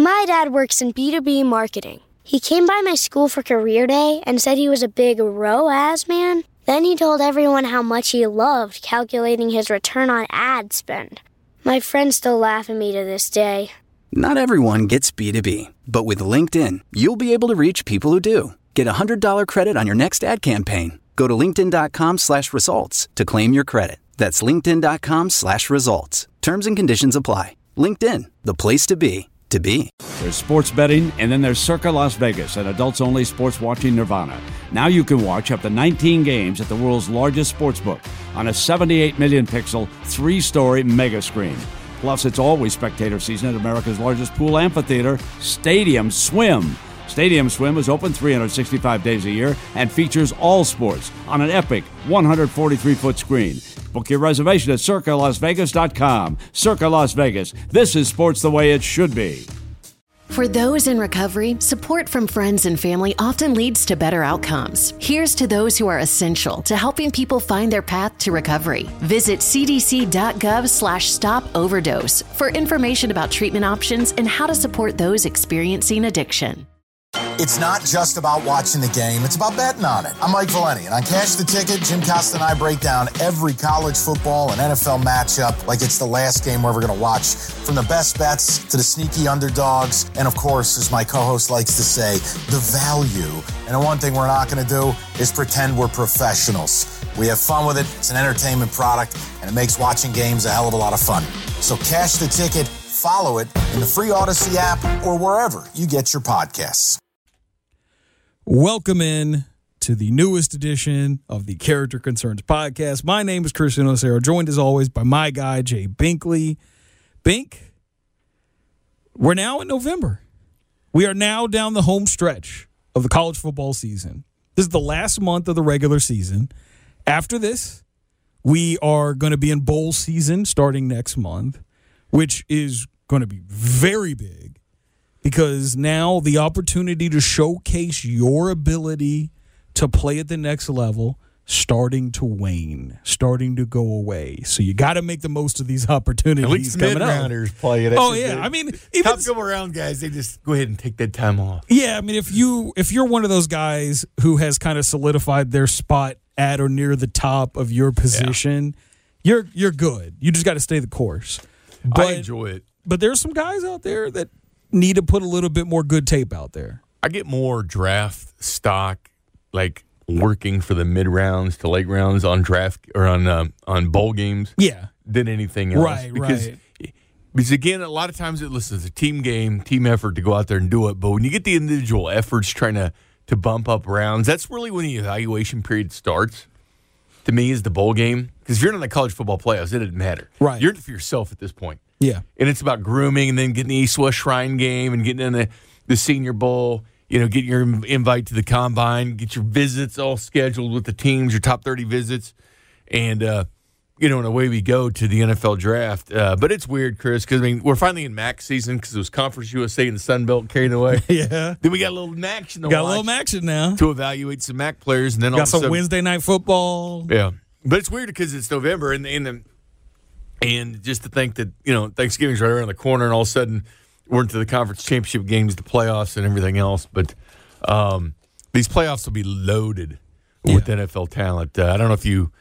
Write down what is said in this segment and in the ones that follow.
My dad works in B2B marketing. He came by my school for career day and said he was a big ROAS man. Then he told everyone how much he loved calculating his return on ad spend. My friends still laugh at me to this day. Not everyone gets B2B, but with LinkedIn, you'll be able to reach people who do. Get a $100 credit on your next ad campaign. Go to linkedin.com/results to claim your credit. That's linkedin.com/results. Terms and conditions apply. LinkedIn, the place to be, to be. There's sports betting, and then there's Circa Las Vegas, an adults-only sports watching nirvana. Now you can watch up to 19 games at the world's largest sportsbook on a 78 million pixel, 3-story mega screen. Plus, it's always spectator season at America's largest pool amphitheater, Stadium Swim. Stadium Swim is open 365 days a year and features all sports on an epic 143-foot screen. Book your reservation at CircaLasVegas.com. Circa Las Vegas. This is sports the way it should be. For those in recovery, support from friends and family often leads to better outcomes. Here's to those who are essential to helping people find their path to recovery. Visit cdc.gov/stop-overdose for information about treatment options and how to support those experiencing addiction. It's not just about watching the game, it's about betting on it. I'm Mike Valeni, and on Cash the Ticket, Jim Costa and I break down every college football and NFL matchup like it's the last game we're ever going to watch. From the best bets to the sneaky underdogs, and of course, as my co-host likes to say, the value. And the one thing we're not going to do is pretend we're professionals. We have fun with it, it's an entertainment product, and it makes watching games a hell of a lot of fun. So Cash the Ticket, follow it in the free Odyssey app or wherever you get your podcasts. Welcome in to the newest edition of the Character Concerns podcast. My name is Christian Osero, joined as always by my guy, Jay Binkley. Bink, we're now in November. We are now down the home stretch of the college football season. This is the last month of the regular season. After this, we are going to be in bowl season starting next month, which is going to be very big. Because now the opportunity to showcase your ability to play at the next level starting to wane, starting to go away. So you got to make the most of these opportunities. At least mid-rounders play it. Oh, yeah. I mean, even top couple round guys, they just go ahead and take that time off. Yeah, I mean, if you're one of those guys who has kind of solidified their spot at or near the top of your position, you're good. You just got to stay the course. But, I enjoy it. But there's some guys out there that need to put a little bit more good tape out there. I get more draft stock, like working for the mid rounds to late rounds on draft or on bowl games, than anything else. Right, because again, a lot of times it's a team game, team effort to go out there and do it. But when you get the individual efforts trying to bump up rounds, that's really when the evaluation period starts. To me, is the bowl game, because if you're in the college football playoffs, it doesn't matter. Right, you're in it for yourself at this point. Yeah. And it's about grooming and then getting the East-West Shrine game and getting in the Senior Bowl, get your invite to the Combine, get your visits all scheduled with the teams, your top 30 visits, and, and away we go to the NFL Draft. But it's weird, Chris, because, we're finally in MAC season because it was Conference USA and the Sun Belt carried away. Yeah. Then we got a little action to watch. Got a little action now. To evaluate some MAC players. And then got some Wednesday night football. Yeah. But it's weird because it's November and just to think that, Thanksgiving's right around the corner and all of a sudden we're into the conference championship games, the playoffs, and everything else. But these playoffs will be loaded with NFL talent. I don't know if you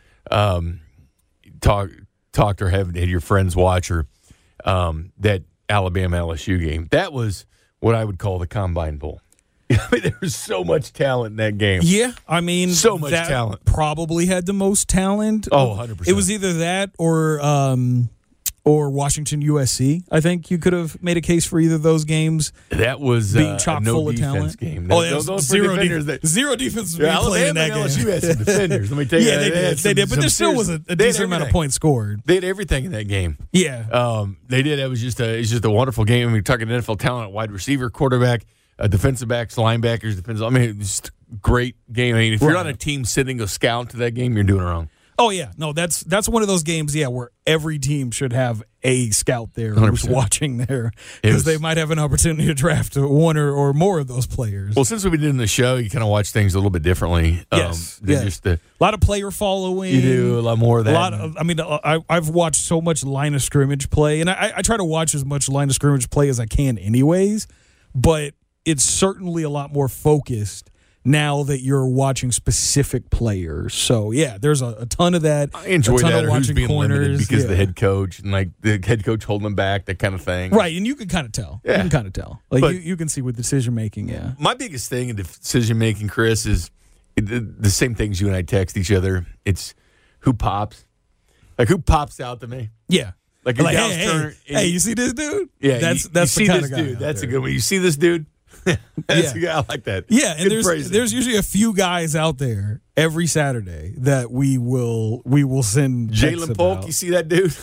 talked or had your friends watch or that Alabama-LSU game. That was what I would call the Combine Bowl. There was so much talent in that game. Yeah, so much talent. Probably had the most talent. Oh, 100%. It was either that or Washington USC. I think you could have made a case for either of those games. That was being chock full of defense talent. Game. Zero defense was being played in that game. LSU had some defenders. Let me tell you, they did, but there still was a decent amount of points scored. They had everything in that game. Yeah, they did. It was just a wonderful game. We're talking NFL talent at wide receiver, quarterback. Defensive backs, linebackers, it's a great game. If you're on a team sitting a scout to that game, you're doing it wrong. Oh yeah, no, that's one of those games, where every team should have a scout there who's 100%. watching there, because they might have an opportunity to draft one or more of those players. Well, since we've been doing the show, you kind of watch things a little bit differently. Yes, than just a lot of player following. You do a lot more of that. I've watched so much line of scrimmage play, and I try to watch as much line of scrimmage play as I can, anyways. But it's certainly a lot more focused now that you're watching specific players. So, there's a ton of that. I enjoy a ton that, of or who's watching being corners. limited because of the head coach, and like the head coach holding them back, that kind of thing. Right, and you can kind of tell. Yeah. You can kind of tell. Like, But you can see with decision-making, My biggest thing in decision-making, Chris, is the same things you and I text each other. It's who pops. Like, who pops out to me? Yeah. Like Dallas Turner. Hey, you see this dude? Yeah, that's you the see kind this of guy. dude. That's a good one. You see this dude? That's a guy. I like that. Yeah, and Good phrasing. there's usually a few guys out there every Saturday that we will send texts Jalen Polk. about. You see that dude?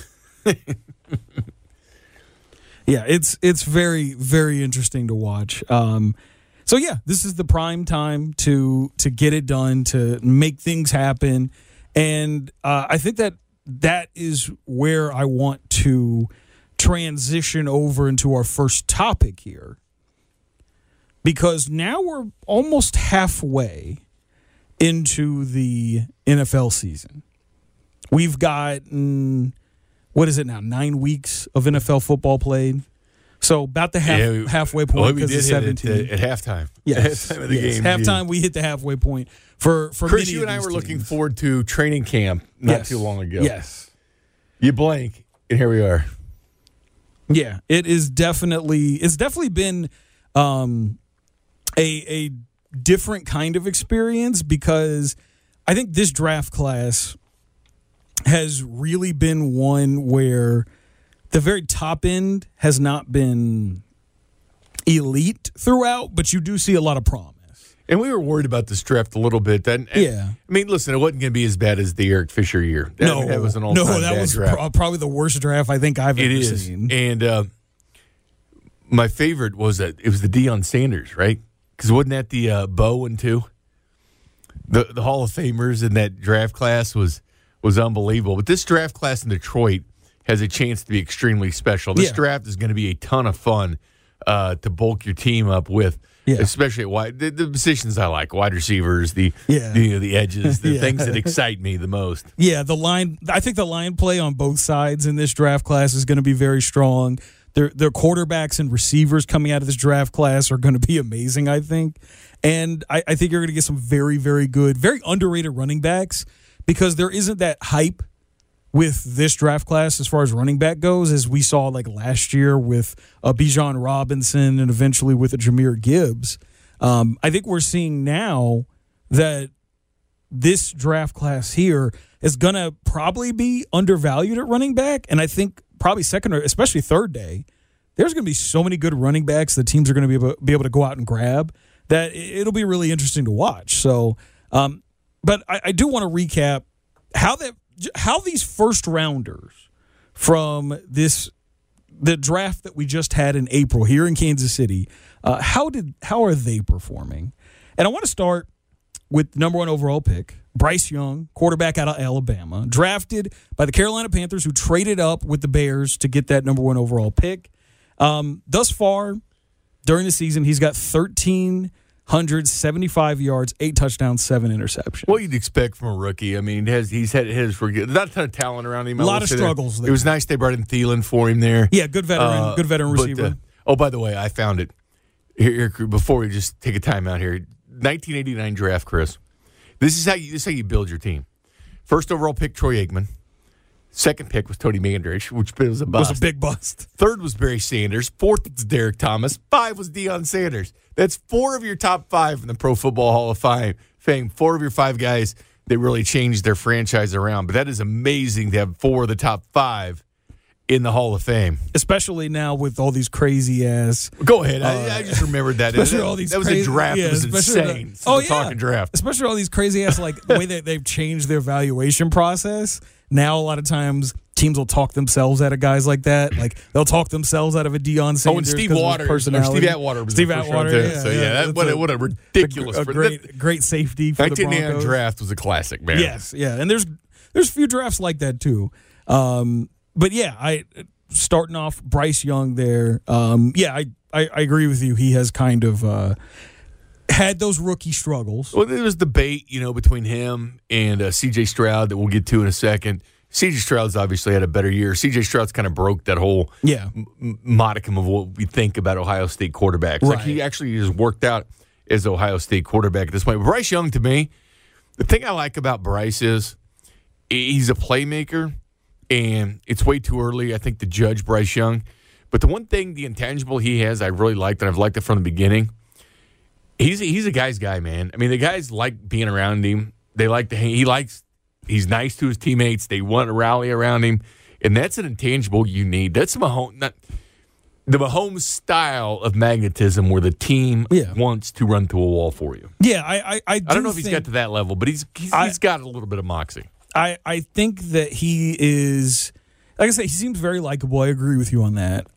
Yeah, it's very, very interesting to watch. So this is the prime time to get it done, to make things happen, and I think that is where I want to transition over into our first topic here, because now we're almost halfway into the NFL season. We've gotten, what is it now, 9 weeks of NFL football played. So about the halfway point, because it's 17. At halftime. Yes. At halftime of the game. Halftime, we hit the halfway point for Chris, many you of and I these were looking teams. forward to training camp not too long ago. Yes. You blank, and here we are. Yeah, it's definitely been a different kind of experience, because I think this draft class has really been one where the very top end has not been elite throughout, but you do see a lot of promise. And we were worried about this draft a little bit. I mean, listen, it wasn't going to be as bad as the Eric Fisher year. That was an all-time bad draft. Probably the worst draft I think I've ever seen. And my favorite was that it was the Deion Sanders, right? Because wasn't that the Bo one too? The Hall of Famers in that draft class was unbelievable. But this draft class in Detroit has a chance to be extremely special. This draft is going to be a ton of fun to bulk your team up with. Yeah. Especially at wide, the positions I like, wide receivers, the edges, the things that excite me the most. Yeah, I think the line play on both sides in this draft class is going to be very strong. Their quarterbacks and receivers coming out of this draft class are going to be amazing, I think. And I think you're going to get some very, very good, very underrated running backs, because there isn't that hype with this draft class as far as running back goes, as we saw like last year with Bijan Robinson and eventually with Jahmyr Gibbs. I think we're seeing now that this draft class here is going to probably be undervalued at running back. And I think probably second or especially third day, there's going to be so many good running backs that teams are going to be able to go out and grab that it'll be really interesting to watch. So, but I do want to recap how these first rounders from the draft that we just had in April here in Kansas City, how are they performing? And I want to start with number 1 overall pick, Bryce Young, quarterback out of Alabama, drafted by the Carolina Panthers, who traded up with the Bears to get that number 1 overall pick. Thus far, during the season, he's got 1,375 yards, 8 touchdowns, 7 interceptions. What you'd expect from a rookie. I mean, he's had his not a ton of talent around him. A lot of struggles there. It was nice they brought in Thielen for him there. Yeah, good veteran receiver. By the way, I found it here before we just take a time out here. 1989 draft, Chris. This is how you build your team. First overall pick, Troy Aikman. Second pick was Tony Mandrich, which was a bust. Was a big bust. Third was Barry Sanders. Fourth was Derek Thomas. 5 was Deion Sanders. That's 4 of your top 5 in the Pro Football Hall of Fame. 4 of your 5 guys that really changed their franchise around. But that is amazing to have 4 of the top 5 in the Hall of Fame. Especially now with all these crazy ass. Go ahead. I just remembered that. Especially all these that was crazy, a draft. Yeah, it was insane. Talking draft. Especially all these crazy ass, like the way that they've changed their valuation process. Now a lot of times teams will talk themselves out of guys like that. Like they'll talk themselves out of a Deion Sanders. Oh, and Steve Atwater was the first one too. Yeah, so yeah, what a ridiculous, great safety for the Broncos. Draft was a classic, man. Yes, yeah, and there's there's a few drafts like that too. But yeah, starting off Bryce Young there. I agree with you. He has kind of had those rookie struggles. Well, there was debate, between him and C.J. Stroud that we'll get to in a second. C.J. Stroud's obviously had a better year. C.J. Stroud's kind of broke that whole modicum of what we think about Ohio State quarterbacks. Right. Like he actually has worked out as Ohio State quarterback at this point. But Bryce Young, to me, the thing I like about Bryce is he's a playmaker, and it's way too early, I think, to judge Bryce Young. But the one thing, the intangible he has, I really liked, and I've liked it from the beginning. He's a guy's guy, man. I mean, the guys like being around him. They like to hang. He's nice to his teammates. They want to rally around him, and that's an intangible you need. That's the Mahomes style of magnetism, where the team wants to run through a wall for you. Yeah, I don't know if he's got to that level, but he's got a little bit of moxie. I think that he is, like I say, he seems very likable. I agree with you on that.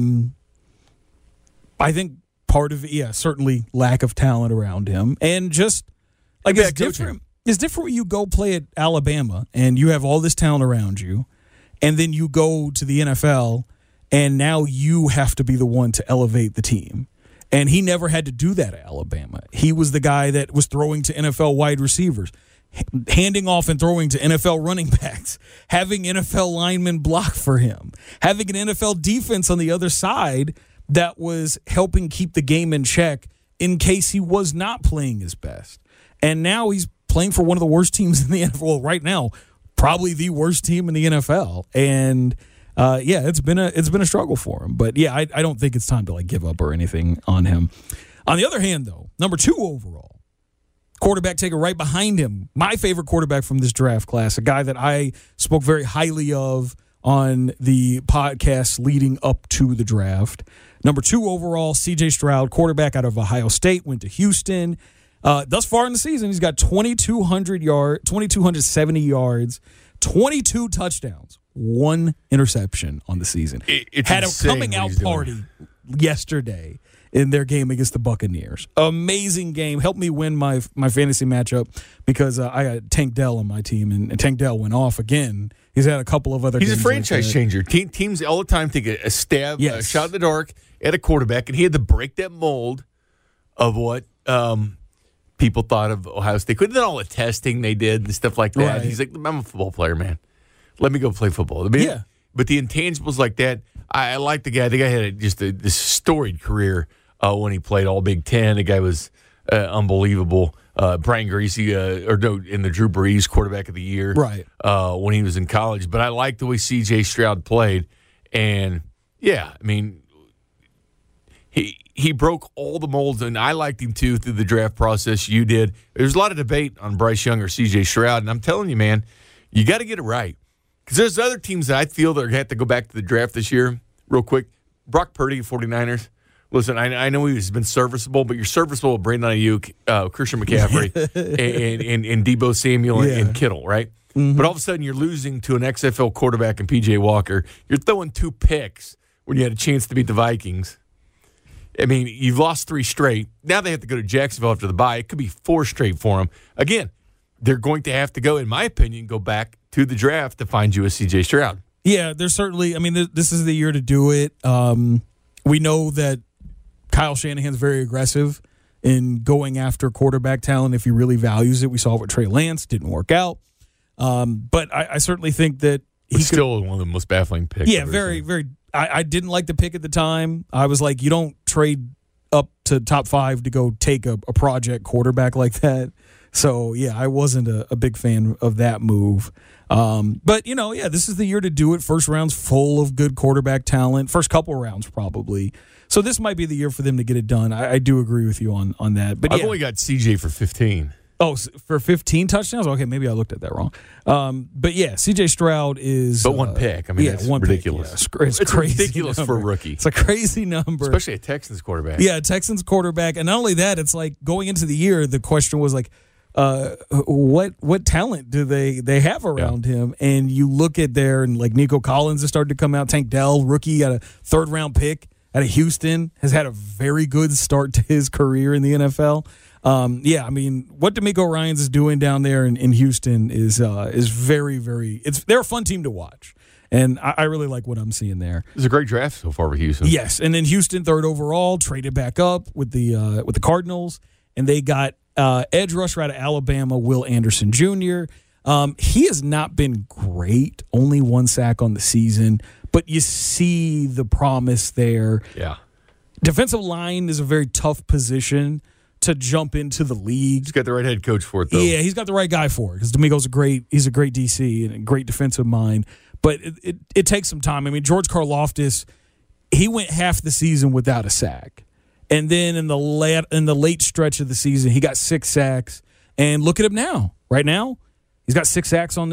I think part of it, certainly lack of talent around him, and just like it's different. It's different when you go play at Alabama and you have all this talent around you, and then you go to the NFL and now you have to be the one to elevate the team. And he never had to do that at Alabama. He was the guy that was throwing to NFL wide receivers, handing off and throwing to NFL running backs, having NFL linemen block for him, having an NFL defense on the other side that was helping keep the game in check in case he was not playing his best. And now he's playing for one of the worst teams in the NFL. Well, right now, probably the worst team in the NFL. And it's been a struggle for him. But I don't think it's time to give up or anything on him. On the other hand, though, number 2 overall, quarterback taken right behind him, my favorite quarterback from this draft class, a guy that I spoke very highly of on the podcast leading up to the draft. Number 2 overall, C.J. Stroud, quarterback out of Ohio State, went to Houston. Thus far in the season, he's got 2,270 yards, 22 touchdowns, 1 interception on the season. It's had a coming out party yesterday in their game against the Buccaneers. Amazing game. Helped me win my fantasy matchup because I got Tank Dell on my team, and Tank Dell went off again. He's had a couple of other games. He's a franchise changer. Teams all the time take a stab, a shot in the dark at a quarterback, and he had to break that mold of what people thought of Ohio State. Couldn't all the testing they did and stuff like that. Right. He's like, I'm a football player, man. Let me go play football. But the intangibles like that, I like the guy. The guy had this storied career when he played All Big Ten. The guy was unbelievable. Brian Griese, in the Drew Brees quarterback of the year, right? When he was in college. But I like the way C.J. Stroud played, and he broke all the molds, and I liked him too through the draft process. You did. There's a lot of debate on Bryce Young or C.J. Stroud, and I'm telling you, man, you got to get it right. Because there's other teams that I feel that are going to have to go back to the draft this year real quick. Brock Purdy, 49ers. Listen, I know he's been serviceable, but you're serviceable with Brandon Ayuk, Christian McCaffrey, and Deebo Samuel and Kittle, right? Mm-hmm. But all of a sudden you're losing to an XFL quarterback and P.J. Walker. You're throwing 2 picks when you had a chance to beat the Vikings. I mean, you've lost 3 straight. Now they have to go to Jacksonville after the bye. It could be 4 straight for them. Again, they're going to have to go, in my opinion, go back to the draft to find you a C.J. Stroud. Yeah, there's certainly, this is the year to do it. We know that Kyle Shanahan's very aggressive in going after quarterback talent if he really values it. We saw it with Trey Lance. Didn't work out. But I certainly think that he's still one of the most baffling picks. Yeah, very, very. I didn't like the pick at the time. I was like, you don't trade up to top 5 to go take a project quarterback like that. So, I wasn't a big fan of that move. But, this is the year to do it. First round's full of good quarterback talent. First couple rounds, probably. So this might be the year for them to get it done. I do agree with you on that. But I've only got CJ for 15. Oh, for 15 touchdowns? Okay, maybe I looked at that wrong. But CJ Stroud is... But 1 pick. That's ridiculous. It's crazy ridiculous number. For a rookie. It's a crazy number. Especially a Texans quarterback. Yeah, Texans quarterback. And not only that, it's like going into the year, the question was like, what talent do they have around him? And you look at there, and like Nico Collins has started to come out. Tank Dell, rookie, got a 3rd-round pick. out of Houston, has had a very good start to his career in the NFL. What D'Amico Ryans is doing down there in Houston is very, very. They're a fun team to watch, and I really like what I'm seeing there. It's a great draft so far with Houston. Yes, and then Houston 3rd overall traded back up with the Cardinals, and they got edge rusher out of Alabama, Will Anderson Jr. He has not been great, only 1 sack on the season, but you see the promise there. Yeah. Defensive line is a very tough position to jump into the league. He's got the right head coach for it, though. Yeah, he's got the right guy for it because D'Amico's he's a great DC and a great defensive mind. But it takes some time. I mean, George Karlaftis, he went half the season without a sack. And then in the late stretch of the season, he got 6 sacks. And look at him now. Right now, he's got 6 sacks on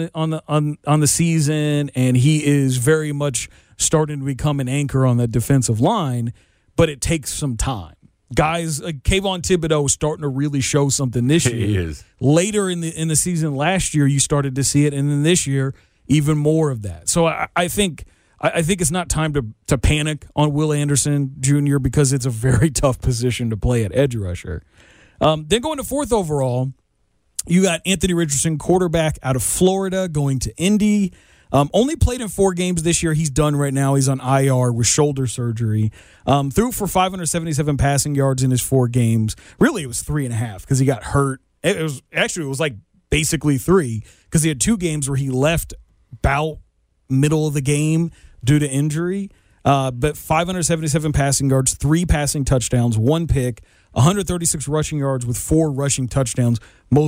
the season, and he is very much starting to become an anchor on the defensive line. But it takes some time. Guys, Kayvon Thibodeau is starting to really show something this year. He is. Later in the season last year, you started to see it, and then this year, even more of that. So I think it's not time to panic on Will Anderson Jr. because it's a very tough position to play at edge rusher. Then going to 4th overall, you got Anthony Richardson, quarterback out of Florida, going to Indy. Only played in 4 games this year. He's done right now. He's on IR with shoulder surgery. Threw for 577 passing yards in his 4 games. Really, it was 3.5 because he got hurt. It was like basically 3 because he had 2 games where he left about middle of the game due to injury. But 577 passing yards, 3 passing touchdowns, 1 pick, 136 rushing yards with 4 rushing touchdowns.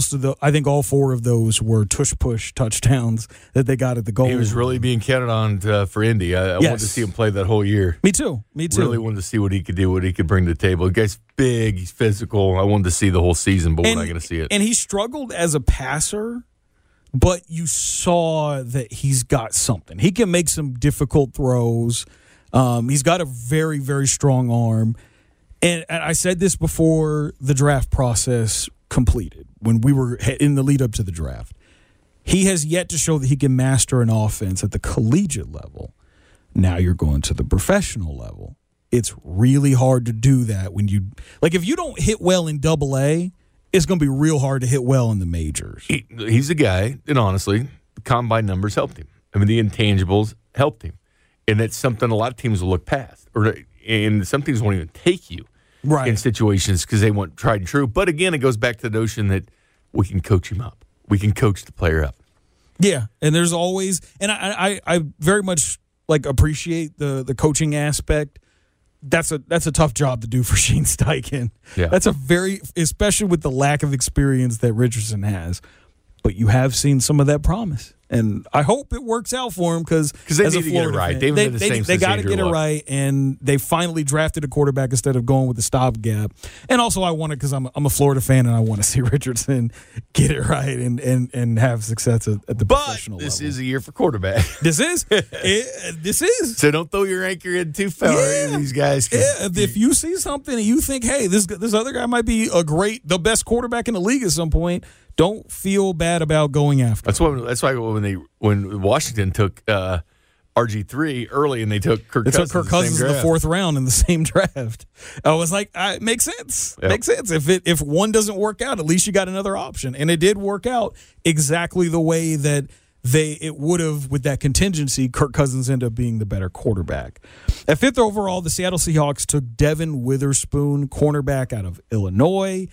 I think all 4 of those were tush-push touchdowns that they got at the goal. He was really being counted on for Indy. I wanted to see him play that whole year. Me too. Really wanted to see what he could do, what he could bring to the table. The guy's big, he's physical. I wanted to see the whole season, but we're not going to see it. And he struggled as a passer, but you saw that he's got something. He can make some difficult throws. He's got a very, very strong arm. And I said this before the draft process completed, when we were in the lead up to the draft. He has yet to show that he can master an offense at the collegiate level. Now you're going to the professional level. It's really hard to do that when if you don't hit well in AA, it's going to be real hard to hit well in the majors. He's a guy, and honestly, the combine numbers helped him. I mean, the intangibles helped him. And that's something a lot of teams will look past. And some teams won't even take you in situations because they want tried and true. But again, it goes back to the notion that we can coach him up. We can coach the player up. Yeah, and there's always – and I very much appreciate the coaching aspect. That's a tough job to do for Shane Steichen. Yeah. That's especially with the lack of experience that Richardson has. But you have seen some of that promise. And I hope it works out for him because they need to get it right. They got to get it right, and they finally drafted a quarterback instead of going with the stopgap. And also, I want it because I'm a Florida fan, and I want to see Richardson get it right and have success at the professional level. This is a year for quarterback. This is. This is. So don't throw your anchor in too far. Yeah. These guys. If you see something and you think, hey, this other guy might be the best quarterback in the league at some point, don't feel bad about going after. That's why when Washington took RG3 early and they took Kirk Cousins. They took Kirk Cousins in the 4th round in the same draft. I was like, it makes sense. Yep. Makes sense. If one doesn't work out, at least you got another option. And it did work out exactly the way that it would have with that contingency. Kirk Cousins ended up being the better quarterback. At 5th overall, the Seattle Seahawks took Devin Witherspoon, cornerback out of Illinois.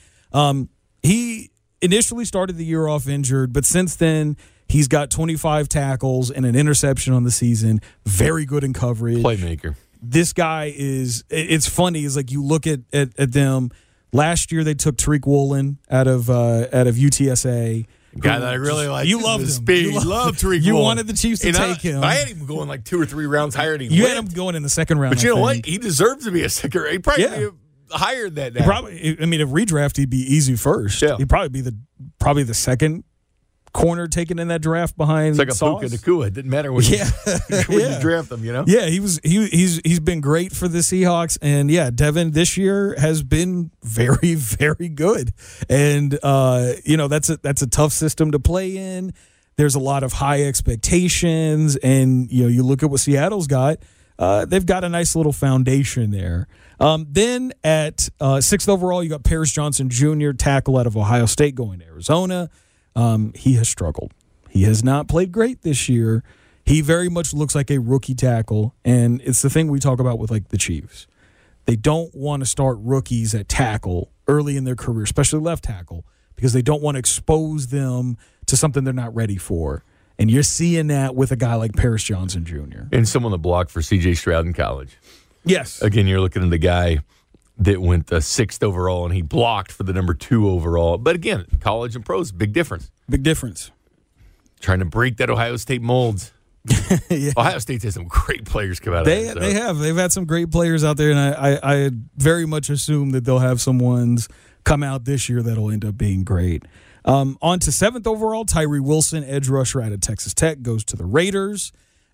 He initially started the year off injured, but since then he's got 25 tackles and an interception on the season. Very good in coverage. Playmaker. This guy it's funny, is you look at them. Last year they took Tariq Woolen out of UTSA. Guy that I really like. You loved him. Speed. You loved Tariq Woolen. You wanted the Chiefs to take him. I had him going 2 or 3 rounds higher than he You had him going in the 2nd round. But you know what? He deserves to be a second round. He'd probably be higher than that now. If redraft, he'd be easy first. Yeah. He'd probably be the 2nd corner taken in that draft behind. It's like Sauce. a Puka Nacua. It didn't matter when you draft them, Yeah, he's been great for the Seahawks, and Devin this year has been very, very good, and that's a tough system to play in. There's a lot of high expectations, and you look at what Seattle's got. they've got a nice little foundation there. Then at 6th overall, you got Paris Johnson Jr., tackle out of Ohio State, going to Arizona. He has struggled. He has not played great this year. He very much looks like a rookie tackle, and it's the thing we talk about with like the Chiefs. They don't want to start rookies at tackle early in their career, especially left tackle, because they don't want to expose them to something they're not ready for. And you're seeing that with a guy like Paris Johnson Jr. And someone that blocked for C.J. Stroud in college. Yes. Again, you're looking at the guy that went 6th overall, and he blocked for the number 2 overall. But again, college and pros, big difference. Big difference. Trying to break that Ohio State mold. Yeah. Ohio State's had some great players come out of They that. So. they have. They've had some great players out there, and I very much assume that they'll have some ones come out this year that'll end up being great. On to 7th overall, Tyree Wilson, edge rusher out of Texas Tech, goes to the Raiders.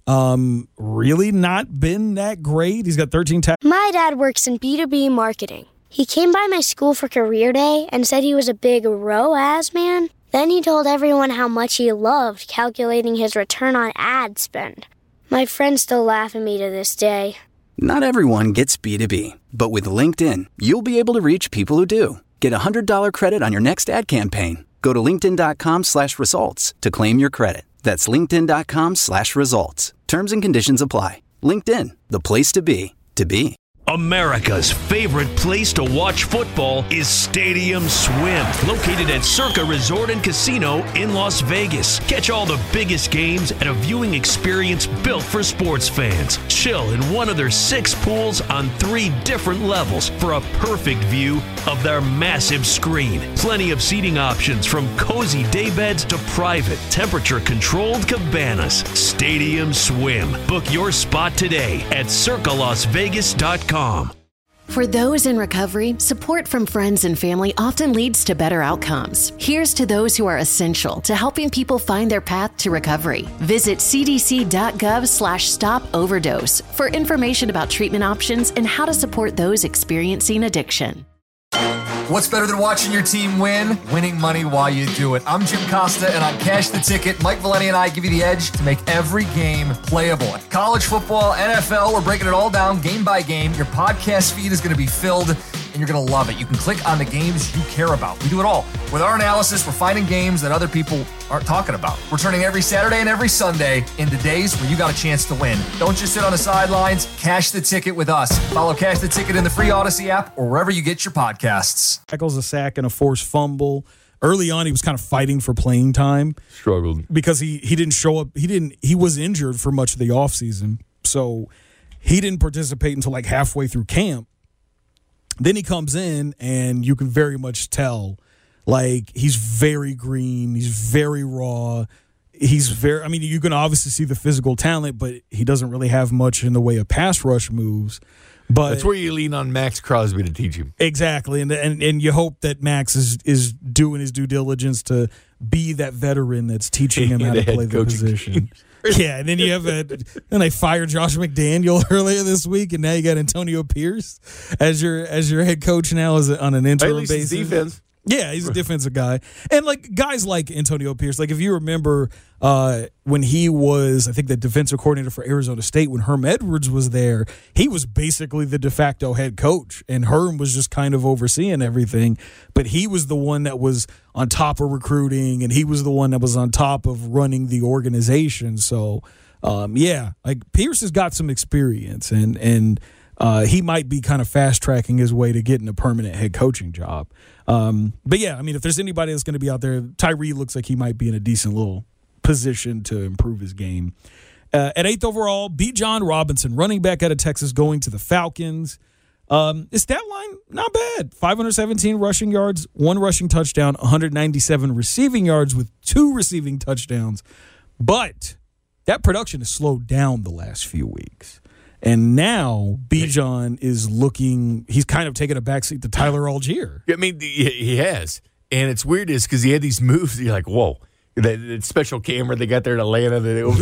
Really not been that great. He's got 13 tackles. My dad works in B2B marketing. He came by my school for career day and said he was a big ROAS man. Then he told everyone how much he loved calculating his return on ad spend. My friends still laugh at me to this day. Not everyone gets B2B, but with LinkedIn, you'll be able to reach people who do. Get a $100 credit on your next ad campaign. Go to linkedin.com/results to claim your credit. That's linkedin.com/results. Terms and conditions apply. LinkedIn, the place to be, to be. America's favorite place to watch football is Stadium Swim, located at Circa Resort and Casino in Las Vegas. Catch all the biggest games at a viewing experience built for sports fans. Chill in one of their 6 pools on 3 different levels for a perfect view of their massive screen. Plenty of seating options from cozy daybeds to private, temperature-controlled cabanas. Stadium Swim. Book your spot today at circalasvegas.com. For those in recovery, support from friends and family often leads to better outcomes. Here's to those who are essential to helping people find their path to recovery. Visit cdc.gov/stop overdose for information about treatment options and how to support those experiencing addiction. What's better than watching your team win? Winning money while you do it. I'm Jim Costa, and on Cash the Ticket, Mike Valenti and I give you the edge to make every game playable. College football, NFL, we're breaking it all down game by game. Your podcast feed is going to be filled, and you're going to love it. You can click on the games you care about. We do it all. With our analysis, we're finding games that other people aren't talking about. We're turning every Saturday and every Sunday into days where you got a chance to win. Don't just sit on the sidelines. Cash the Ticket with us. Follow Cash the Ticket in the free Odyssey app or wherever you get your podcasts. Tackles, a sack, and a forced fumble. Early on, he was kind of fighting for playing time. Struggled. Because he didn't show up. He was injured for much of the offseason. So he didn't participate until like halfway through camp. Then he comes in, and you can very much tell, like, he's very green. He's very raw. You can obviously see the physical talent, but he doesn't really have much in the way of pass rush moves. But that's where you lean on Max Crosby to teach him. Exactly, and you hope that Max is doing his due diligence to be that veteran that's teaching him how to play the position. Yeah, and then you have then they fired Josh McDaniel earlier this week, and now you got Antonio Pierce as your head coach now on an interim basis. Defense. Yeah, he's a defensive guy. And like guys like Antonio Pierce, like if you remember when he was, I think, the defensive coordinator for Arizona State, when Herm Edwards was there, he was basically the de facto head coach, and Herm was just kind of overseeing everything. But he was the one that was on top of recruiting, and he was the one that was on top of running the organization. So, like Pierce has got some experience, and he might be kind of fast-tracking his way to getting a permanent head coaching job. But, yeah, I mean, if there's anybody that's going to be out there, Tyree looks like he might be in a decent little position to improve his game. At 8th overall, Bijan Robinson, running back out of Texas, going to the Falcons. His stat line, not bad. 517 rushing yards, 1 rushing touchdown, 197 receiving yards with 2 receiving touchdowns. But that production has slowed down the last few weeks. And now Bijan is he's kind of taking a backseat to Tyler Algier. I mean, he has. And it's weird is because he had these moves, you're like, whoa. That special camera they got there in Atlanta.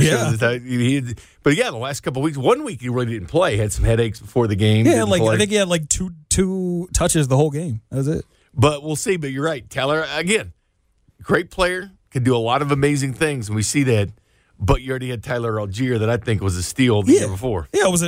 But yeah, the last couple of weeks, 1 week he really didn't play. Had some headaches before the game. Yeah, I think he had like two touches the whole game. That was it. But we'll see. But you're right. Tyler, again, great player, can do a lot of amazing things, and we see that. but you already had Tyler Algier that I think was a steal the year before. Yeah, it was.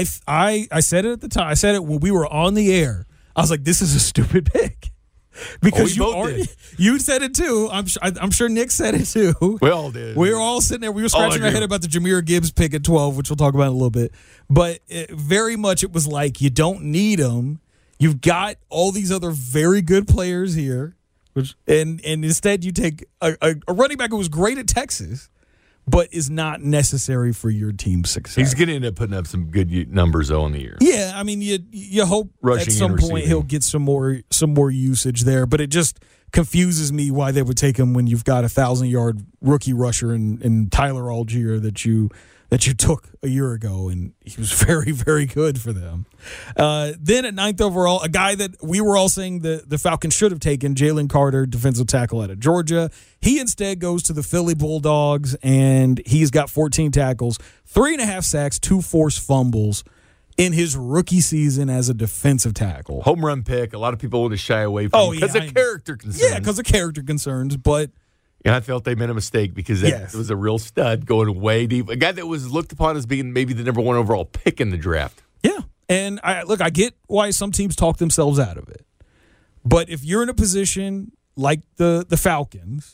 I said it at the time. I said it when we were on the air. I was like, "This is a stupid pick," because you said it too. I'm sure Nick said it too. We all did. We were all sitting there. We were scratching our head about the Jahmyr Gibbs pick at 12, which we'll talk about in a little bit. But very much, it was like you don't need him. You've got all these other very good players here, and instead you take a running back who was great at Texas, but is not necessary for your team's success. He's going to end up putting up some good numbers though in the year. Yeah, I mean you hope rushing at some point he'll get some more usage there, but it just confuses me why they would take him when you've got 1,000-yard rookie rusher in Tyler Algier that you took a year ago, and he was very, very good for them. Then at 9th overall, a guy that we were all saying the Falcons should have taken, Jalen Carter, defensive tackle out of Georgia. He instead goes to the Philly Bulldogs, and he's got 14 tackles, 3.5 sacks, 2 forced fumbles in his rookie season as a defensive tackle. Home run pick. A lot of people want to shy away from because of character concerns. Yeah, because of character concerns, but yeah, I felt they made a mistake because it was a real stud going way deep. A guy that was looked upon as being maybe the number 1 overall pick in the draft. Yeah, and I get why some teams talk themselves out of it. But if you're in a position like the Falcons,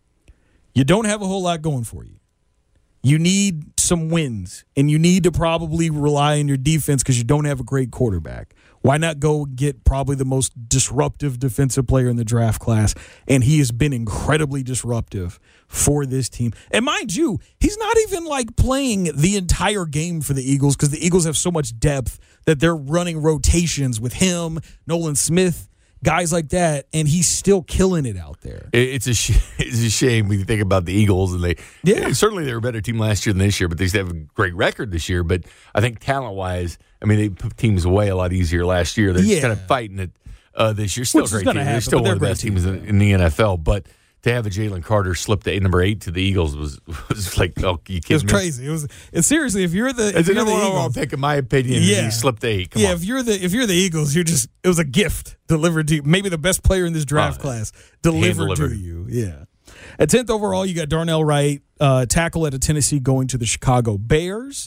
you don't have a whole lot going for you. You need some wins, and you need to probably rely on your defense because you don't have a great quarterback. Why not go get probably the most disruptive defensive player in the draft class? And he has been incredibly disruptive for this team. And mind you, he's not even like playing the entire game for the Eagles because the Eagles have so much depth that they're running rotations with him, Nolan Smith, guys like that, and he's still killing it out there. It's a shame when you think about the Eagles, and certainly they were a better team last year than this year, but they have a great record this year. But I think talent-wise, I mean, they put teams away a lot easier last year. They're kind of fighting it this year. Still a great team. They're still one of the best teams in the NFL, but to have a Jalen Carter slip to number 8 to the Eagles was like, oh, you kidding me? It was crazy. It's seriously, if you're the overall pick, in my opinion, he slipped to 8. Come on. If you're the Eagles, it was a gift delivered to you. Maybe the best player in this draft class delivered to you. Yeah. At 10th overall, you got Darnell Wright, tackle out of Tennessee, going to the Chicago Bears.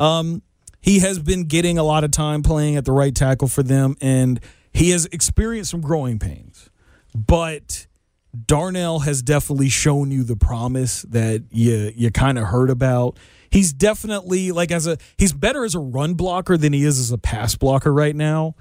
He has been getting a lot of time playing at the right tackle for them, and he has experienced some growing pains. But Darnell has definitely shown you the promise that you kind of heard about. He's definitely he's better as a run blocker than he is as a pass blocker right now.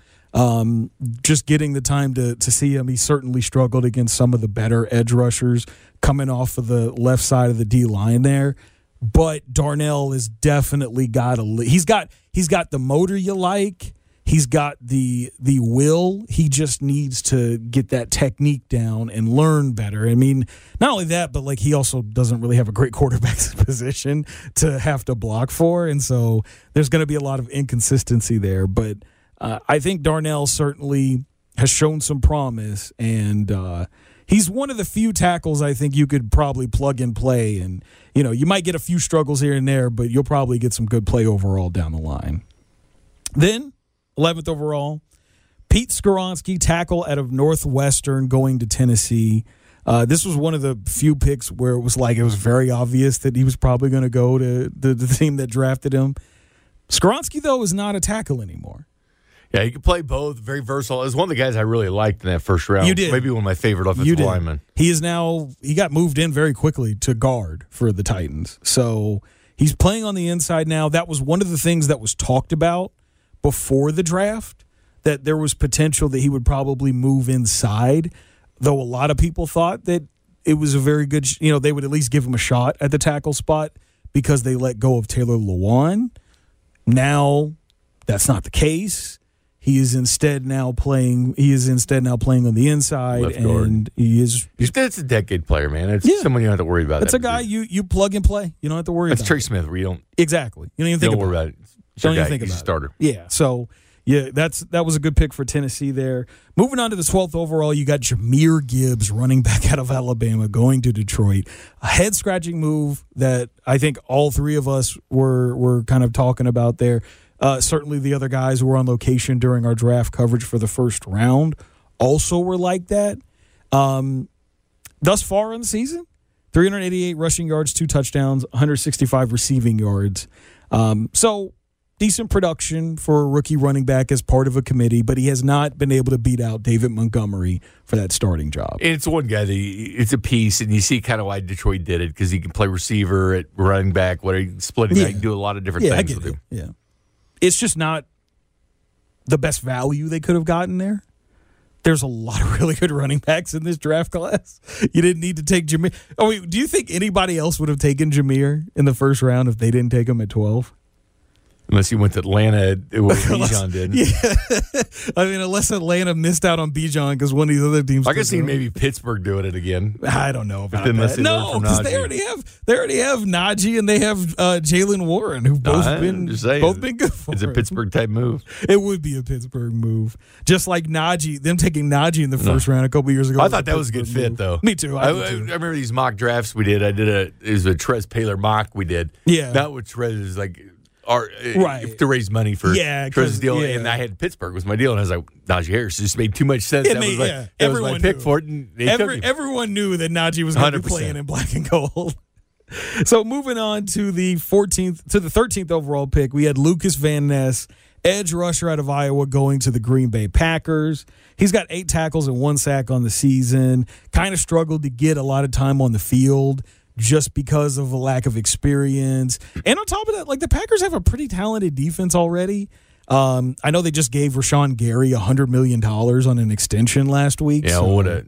Just getting the time to see him, he certainly struggled against some of the better edge rushers coming off of the left side of the D line there. But Darnell has definitely he's got the motor you like. He's got the will. He just needs to get that technique down and learn better. I mean, not only that, but he also doesn't really have a great quarterback's position to have to block for. And so there's going to be a lot of inconsistency there. But I think Darnell certainly has shown some promise. And he's one of the few tackles I think you could probably plug and play. And, you might get a few struggles here and there, but you'll probably get some good play overall down the line. Then 11th overall, Pete Skoronski, tackle out of Northwestern, going to Tennessee. This was one of the few picks where it was very obvious that he was probably going to go to the team that drafted him. Skoronski, though, is not a tackle anymore. Yeah, he could play both. Very versatile. It was one of the guys I really liked in that first round. You did. Maybe one of my favorite offensive linemen. He got moved in very quickly to guard for the Titans. So he's playing on the inside now. That was one of the things that was talked about before the draft, that there was potential that he would probably move inside, though a lot of people thought that it was a very good, they would at least give him a shot at the tackle spot because they let go of Taylor Lewan. Now, that's not the case. He is instead now playing on the inside, left guard. And That's a decade player, man. It's someone you don't have to worry about. It's a guy you plug and play. You don't have to worry about. That's Trey Smith, where you don't exactly. You don't even think worry about it. Don't even think about it. He's a starter. Yeah. So that was a good pick for Tennessee there. Moving on to the 12th overall, you got Jahmyr Gibbs, running back out of Alabama, going to Detroit. A head-scratching move that I think all three of us were kind of talking about there. Certainly the other guys who were on location during our draft coverage for the first round also were like that. Thus far in the season, 388 rushing yards, 2 touchdowns, 165 receiving yards. So decent production for a rookie running back as part of a committee, but he has not been able to beat out David Montgomery for that starting job. And it's one guy it's a piece, and you see kind of why Detroit did it, because he can play receiver at running back, splitting that. He can do a lot of different things with him. Yeah. It's just not the best value they could have gotten there. There's a lot of really good running backs in this draft class. You didn't need to take Jameer. Oh, wait, do you think anybody else would have taken Jameer in the first round if they didn't take him at 12? Unless he went to Atlanta, what Bijan did. Yeah. I mean, unless Atlanta missed out on Bijan because one of these other teams. I could see maybe Pittsburgh doing it again. I don't know about that. No, because they already have Najee and they have Jalen Warren, who've both been good for It's a Pittsburgh type move. It would be a Pittsburgh move, just like Najee. Them taking Najee in the first round a couple years ago. I thought that was a good fit, though. Me too. I remember these mock drafts we did. It was a Trez Paylor mock we did. Yeah, that was Trez to raise money for Trez's deal, and I had Pittsburgh was my deal, and I was like, Najee Harris just made too much sense. That was my pick for it, and everyone knew that Najee was going to be playing in black and gold. So moving on to the 13th overall pick, we had Lucas Van Ness, edge rusher out of Iowa, going to the Green Bay Packers. He's got 8 tackles and 1 sack on the season. Kind of struggled to get a lot of time on the field just because of a lack of experience. And on top of that, like, the Packers have a pretty talented defense already. I know they just gave Rashawn Gary $100 million on an extension last week. Yeah,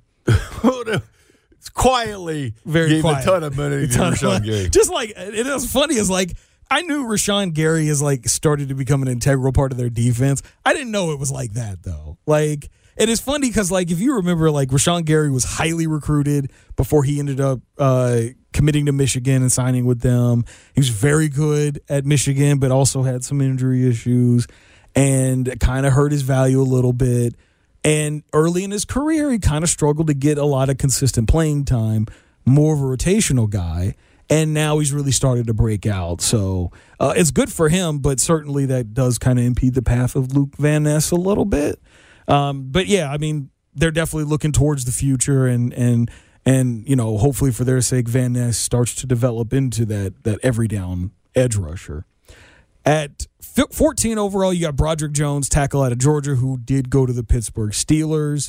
it's quietly gave a ton of money to Rashawn Gary. Just like, it was funny is like, I knew Rashawn Gary is like started to become an integral part of their defense. I didn't know it was like that though. Like, it is funny because, like, if you remember, like, Rashawn Gary was highly recruited before he ended up committing to Michigan and signing with them. He was very good at Michigan, but also had some injury issues and kind of hurt his value a little bit. And early in his career, he kind of struggled to get a lot of consistent playing time, more of a rotational guy. And now he's really started to break out. So it's good for him, but certainly that does kind of impede the path of Luke Van Ness a little bit. But yeah, I mean, they're definitely looking towards the future, and you know, hopefully for their sake, Van Ness starts to develop into that every down edge rusher. At 14 overall, you got Broderick Jones, tackle out of Georgia, who did go to the Pittsburgh Steelers.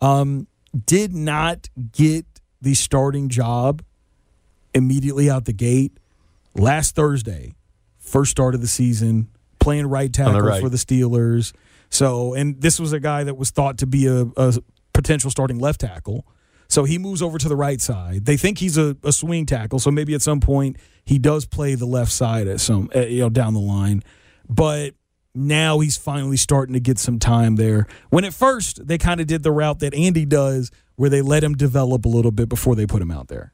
Did not get the starting job immediately out the gate. Last Thursday, first start of the season, playing right tackle for the Steelers. So, and this was a guy that was thought to be a potential starting left tackle. So he moves over to the right side. They think he's a swing tackle, so maybe at some point he does play the left side at down the line. But now he's finally starting to get some time there. When at first they kind of did the route that Andy does, where they let him develop a little bit before they put him out there.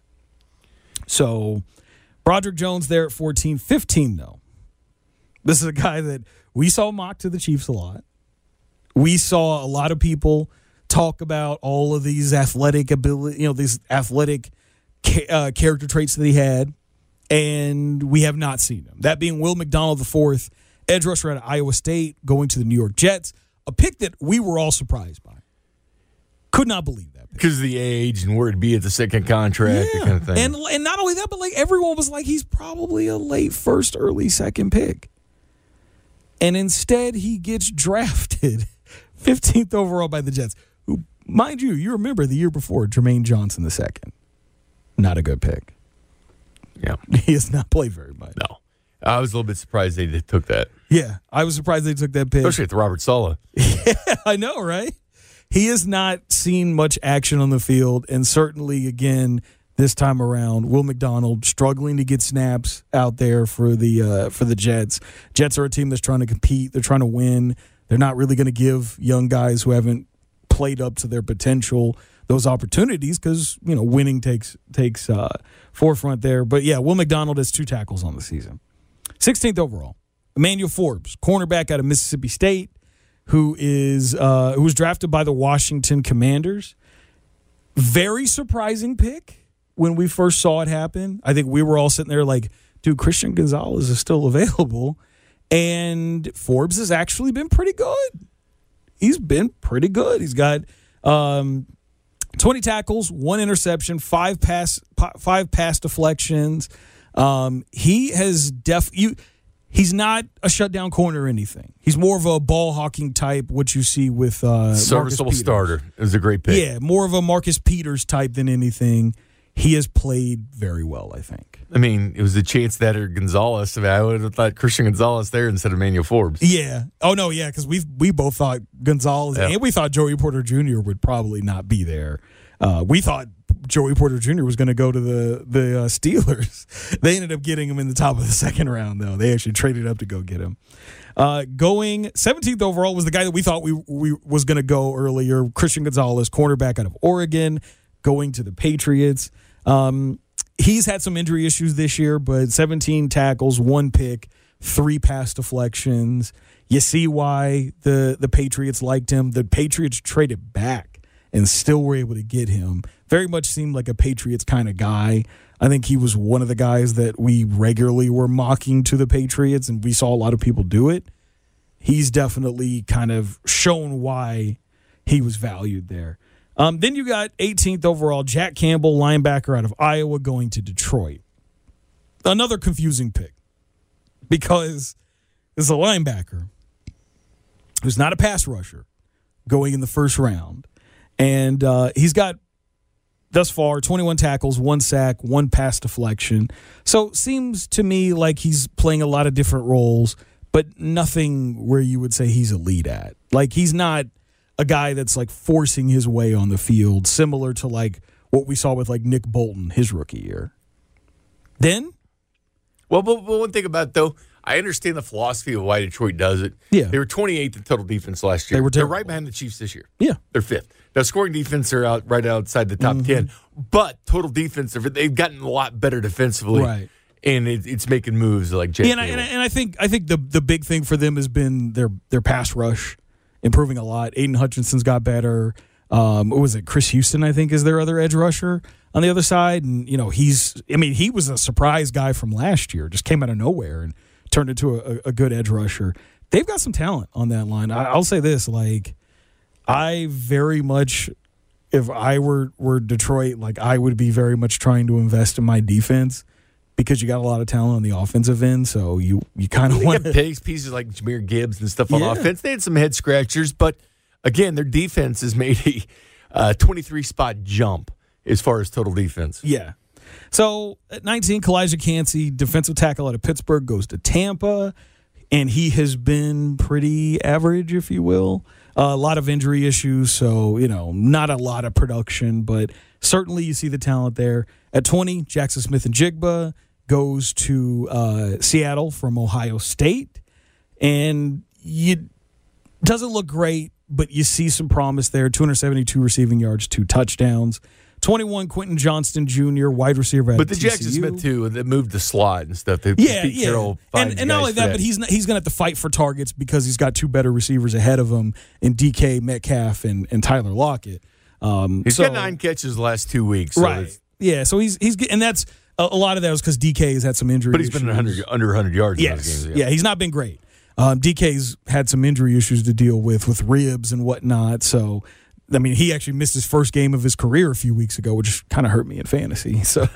So Broderick Jones there at 14. 15, though. This is a guy that we saw mocked to the Chiefs a lot. We saw a lot of people talk about all of these athletic ability, these athletic character traits that he had, and we have not seen them. That being Will McDonald IV, edge rusher out of Iowa State, going to the New York Jets, a pick that we were all surprised by. Could not believe that. Because of the age and where it'd be at the second contract, that kind of thing. And not only that, but like everyone was like, he's probably a late first, early second pick. And instead, he gets drafted 15th overall by the Jets. Who, mind you remember the year before, Jermaine Johnson II. Not a good pick. Yeah. He has not played very much. No. I was a little bit surprised they took that. Yeah, I was surprised they took that pick. Especially with Robert Saleh. Yeah, I know, right? He has not seen much action on the field, and certainly, again, this time around, Will McDonald struggling to get snaps out there for the Jets. Jets are a team that's trying to compete. They're trying to win. They're not really going to give young guys who haven't played up to their potential those opportunities because, winning takes forefront there. But, yeah, Will McDonald has 2 tackles on the season. 16th overall, Emmanuel Forbes, cornerback out of Mississippi State, who was drafted by the Washington Commanders. Very surprising pick when we first saw it happen. I think we were all sitting there like, dude, Christian Gonzalez is still available. And Forbes has actually been pretty good. He's been pretty good. He's got 20 tackles, 1 interception, 5 pass deflections. He has he's not a shutdown corner or anything. He's more of a ball hawking type, what you see with serviceable starter. It was a great pick. Yeah, more of a Marcus Peters type than anything. He has played very well, I think. I mean, it was a chance that or Gonzalez. I mean, I would have thought Christian Gonzalez there instead of Emmanuel Forbes. Yeah. Oh, no, yeah, because we both thought Gonzalez, and we thought Joey Porter Jr. would probably not be there. We thought Joey Porter Jr. was going to go to the Steelers. They ended up getting him in the top of the second round, though. They actually traded up to go get him. Going 17th overall was the guy that we thought we was going to go earlier, Christian Gonzalez, cornerback out of Oregon, going to the Patriots. He's had some injury issues this year, but 17 tackles, 1 pick, 3 pass deflections. You see why the Patriots liked him. The Patriots traded back and still were able to get him. Very much seemed like a Patriots kind of guy. I think he was one of the guys that we regularly were mocking to the Patriots, and we saw a lot of people do it. He's definitely kind of shown why he was valued there. Then you got 18th overall, Jack Campbell, linebacker out of Iowa, going to Detroit. Another confusing pick because it's a linebacker who's not a pass rusher going in the first round. And he's got, thus far, 21 tackles, 1 sack, 1 pass deflection. So seems to me like he's playing a lot of different roles, but nothing where you would say he's elite at. Like, he's not a guy that's like forcing his way on the field, similar to like what we saw with like Nick Bolton his rookie year. Then, well, but one thing about it, though, I understand the philosophy of why Detroit does it. Yeah, they were 28th in total defense last year. They're right behind the Chiefs this year. Yeah, they're 5th. Now, scoring defense, they're right outside the top 10. But total defense, they've gotten a lot better defensively. Right. And it's making moves like Jay. And I think the big thing for them has been their pass rush improving a lot. Aiden Hutchinson's got better. What was it? Chris Houston, I think, is their other edge rusher on the other side. And, he was a surprise guy from last year, just came out of nowhere and turned into a good edge rusher. They've got some talent on that line. I'll say this, I very much, if I were Detroit, I would be very much trying to invest in my defense because you got a lot of talent on the offensive end, so you kind of want to take pieces like Jahmyr Gibbs and stuff on offense. They had some head scratchers, but again, their defense has made a 23-spot jump as far as total defense. Yeah. So at 19, Kalijah Kancey, defensive tackle out of Pittsburgh, goes to Tampa, and he has been pretty average, if you will. A lot of injury issues, so, not a lot of production, but certainly you see the talent there. At 20, Jackson Smith-Njigba goes to Seattle from Ohio State, and doesn't look great, but you see some promise there. 272 receiving yards, 2 touchdowns. 21, Quentin Johnston Jr., wide receiver at TCU. But the Jackson Smith, too, that moved the slot and stuff. And not only that, but he's going to have to fight for targets because he's got 2 better receivers ahead of him in DK Metcalf and Tyler Lockett. He's got 9 catches the last 2 weeks. So right. Yeah, so he's and that's a lot of that was because DK has had some injury issues. But he's been under 100 yards in those games. Yeah, he's not been great. DK's had some injury issues to deal with ribs and whatnot, so he actually missed his first game of his career a few weeks ago, which kind of hurt me in fantasy. So,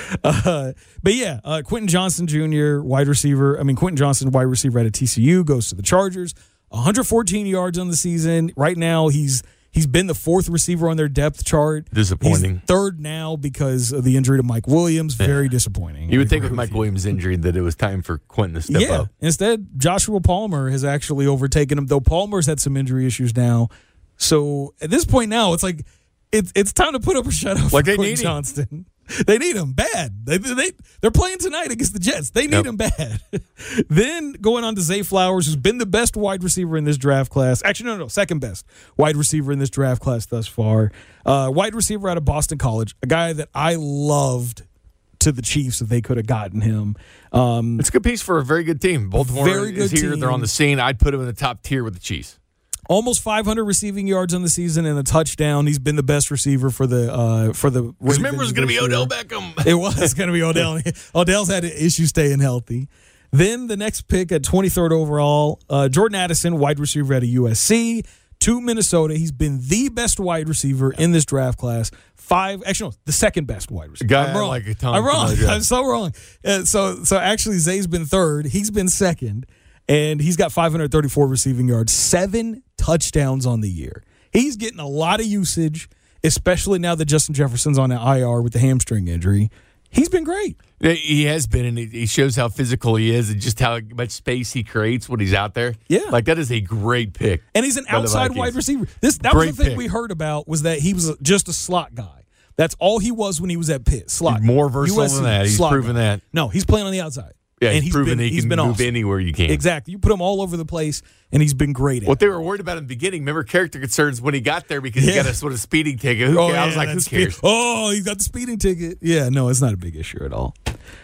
Quentin Johnston Jr., wide receiver. Quentin Johnston, wide receiver out of TCU, goes to the Chargers. 114 yards on the season. Right now, he's been the 4th receiver on their depth chart. Disappointing. He's 3rd now because of the injury to Mike Williams. Very disappointing. You would think with Mike Williams' injury that it was time for Quentin to step up. Instead, Joshua Palmer has actually overtaken him, though Palmer's had some injury issues now. So at this point now, it's like it's time to put up a shutout for Quentin Johnston. They need him bad. They're playing tonight against the Jets. They need him bad. Then going on to Zay Flowers, who's been the best wide receiver in this draft class. Actually, no, second best wide receiver in this draft class thus far. Wide receiver out of Boston College, a guy that I loved to the Chiefs if they could have gotten him. It's a good piece for a very good team. Baltimore is here. They're on the scene. I'd put him in the top tier with the Chiefs. Almost 500 receiving yards on the season and a touchdown. He's been the best receiver for the Ravens. Remember, it was going to be Odell Beckham. It was going to be Odell. Odell's had issues staying healthy. Then the next pick at 23rd overall, Jordan Addison, wide receiver out of USC. to Minnesota. He's been the best wide receiver in this draft class. The second best wide receiver. I'm wrong. I'm wrong. I'm so wrong. So actually, Zay's been third. He's been second, and he's got 534 receiving yards, 7 touchdowns on the year. He's getting a lot of usage, especially now that Justin Jefferson's on the IR with the hamstring injury. He's been great. He has been, and he shows how physical he is and just how much space he creates when he's out there. Yeah. Like, that is a great pick. And he's an outside wide receiver. That was the thing we heard about, was that he was just a slot guy. That's all he was when he was at Pitt. Slot. He's more versatile than that. He's proven that. No, he's playing on the outside. Yeah, he's proven he can move awesome. anywhere you can. Exactly. You put him all over the place, and he's been great at What they were worried about in the beginning, remember character concerns when he got there because he got a sort of speeding ticket. Who cares? I was like, who cares? He's got the speeding ticket. Yeah, no, it's not a big issue at all.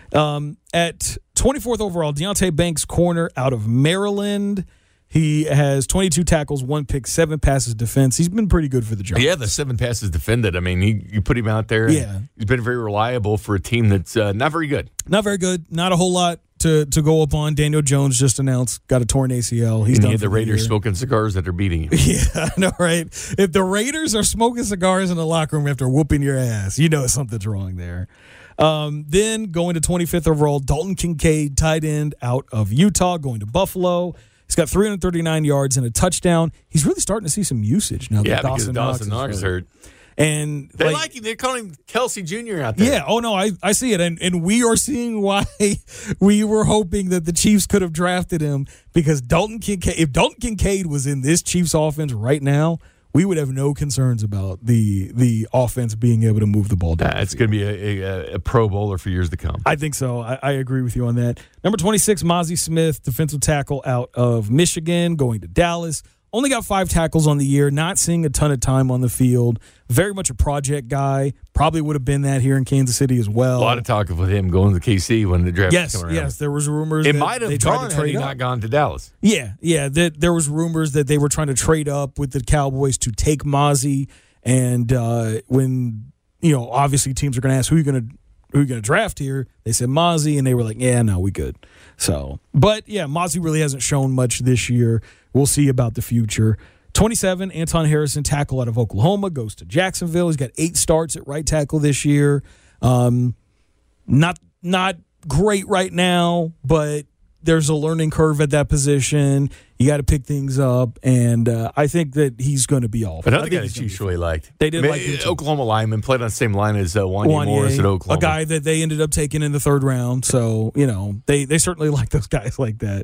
At 24th overall, Deonte Banks, corner out of Maryland. He has 22 tackles, 1 pick, 7 passes defense. He's been pretty good for the Giants. Yeah, the 7 passes defended. I mean, you put him out there. Yeah. He's been very reliable for a team that's not very good. Not very good. Not a whole lot to go up on. Daniel Jones just announced, got a torn ACL. He's done the Raiders smoking cigars that are beating him. Yeah, I know, right? If the Raiders are smoking cigars in the locker room after whooping your ass, you know something's wrong there. Then going to 25th overall, Dalton Kincaid, tight end out of Utah, going to Buffalo. He's got 339 yards and a touchdown. He's really starting to see some usage now that Dawson Knox is hurt. And they like him. They're calling him Kelsey Jr. out there. Yeah. Oh, no, I see it. And we are seeing why we were hoping that the Chiefs could have drafted him, because if Dalton Kincaid was in this Chiefs offense right now, we would have no concerns about the offense being able to move the ball down. It's going to be a Pro Bowler for years to come. I think so. I agree with you on that. Number 26, Mozzie Smith, defensive tackle out of Michigan, going to Dallas. Only got 5 tackles on the year, not seeing a ton of time on the field. Very much a project guy. Probably would have been that here in Kansas City as well. A lot of talk with him going to KC when the draft was coming around. Yes, there was rumors it that might have they tried gone to trade had he up. not gone to Dallas. Yeah. There was rumors that they were trying to trade up with the Cowboys to take Mozzie, and when obviously teams are going to ask who are you going to draft here, they said Mozzie, and they were like, yeah, no, we good. So, but yeah, Mozzie really hasn't shown much this year. We'll see about the future. 27, Anton Harrison, tackle out of Oklahoma, goes to Jacksonville. He's got 8 starts at right tackle this year. Not great right now, but there's a learning curve at that position. You got to pick things up, and I think that he's going to be off. Another guy the Chiefs really liked. They did like him too. Oklahoma lineman, played on the same line as Wanya Morris at Oklahoma. A guy that they ended up taking in the 3rd round. So, they certainly like those guys like that.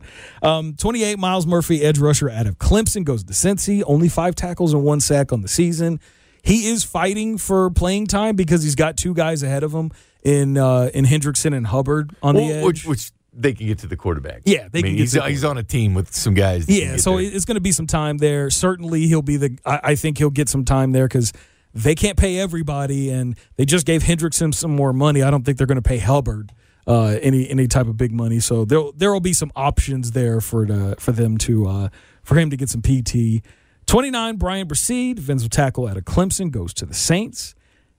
28, Miles Murphy, edge rusher out of Clemson, goes to Cincy. Only 5 tackles and 1 sack on the season. He is fighting for playing time because he's got 2 guys ahead of him in Hendrickson and Hubbard on the edge. Which they can get to the quarterback. Yeah, he's on a team with some guys. Yeah, so it's going to be some time there. Certainly, he'll be I think he'll get some time there because they can't pay everybody, and they just gave Hendrickson some more money. I don't think they're going to pay Hubbard any type of big money. So there will be some options there for him to get some PT. 29, Brian Bresee, defensive tackle out of Clemson, goes to the Saints.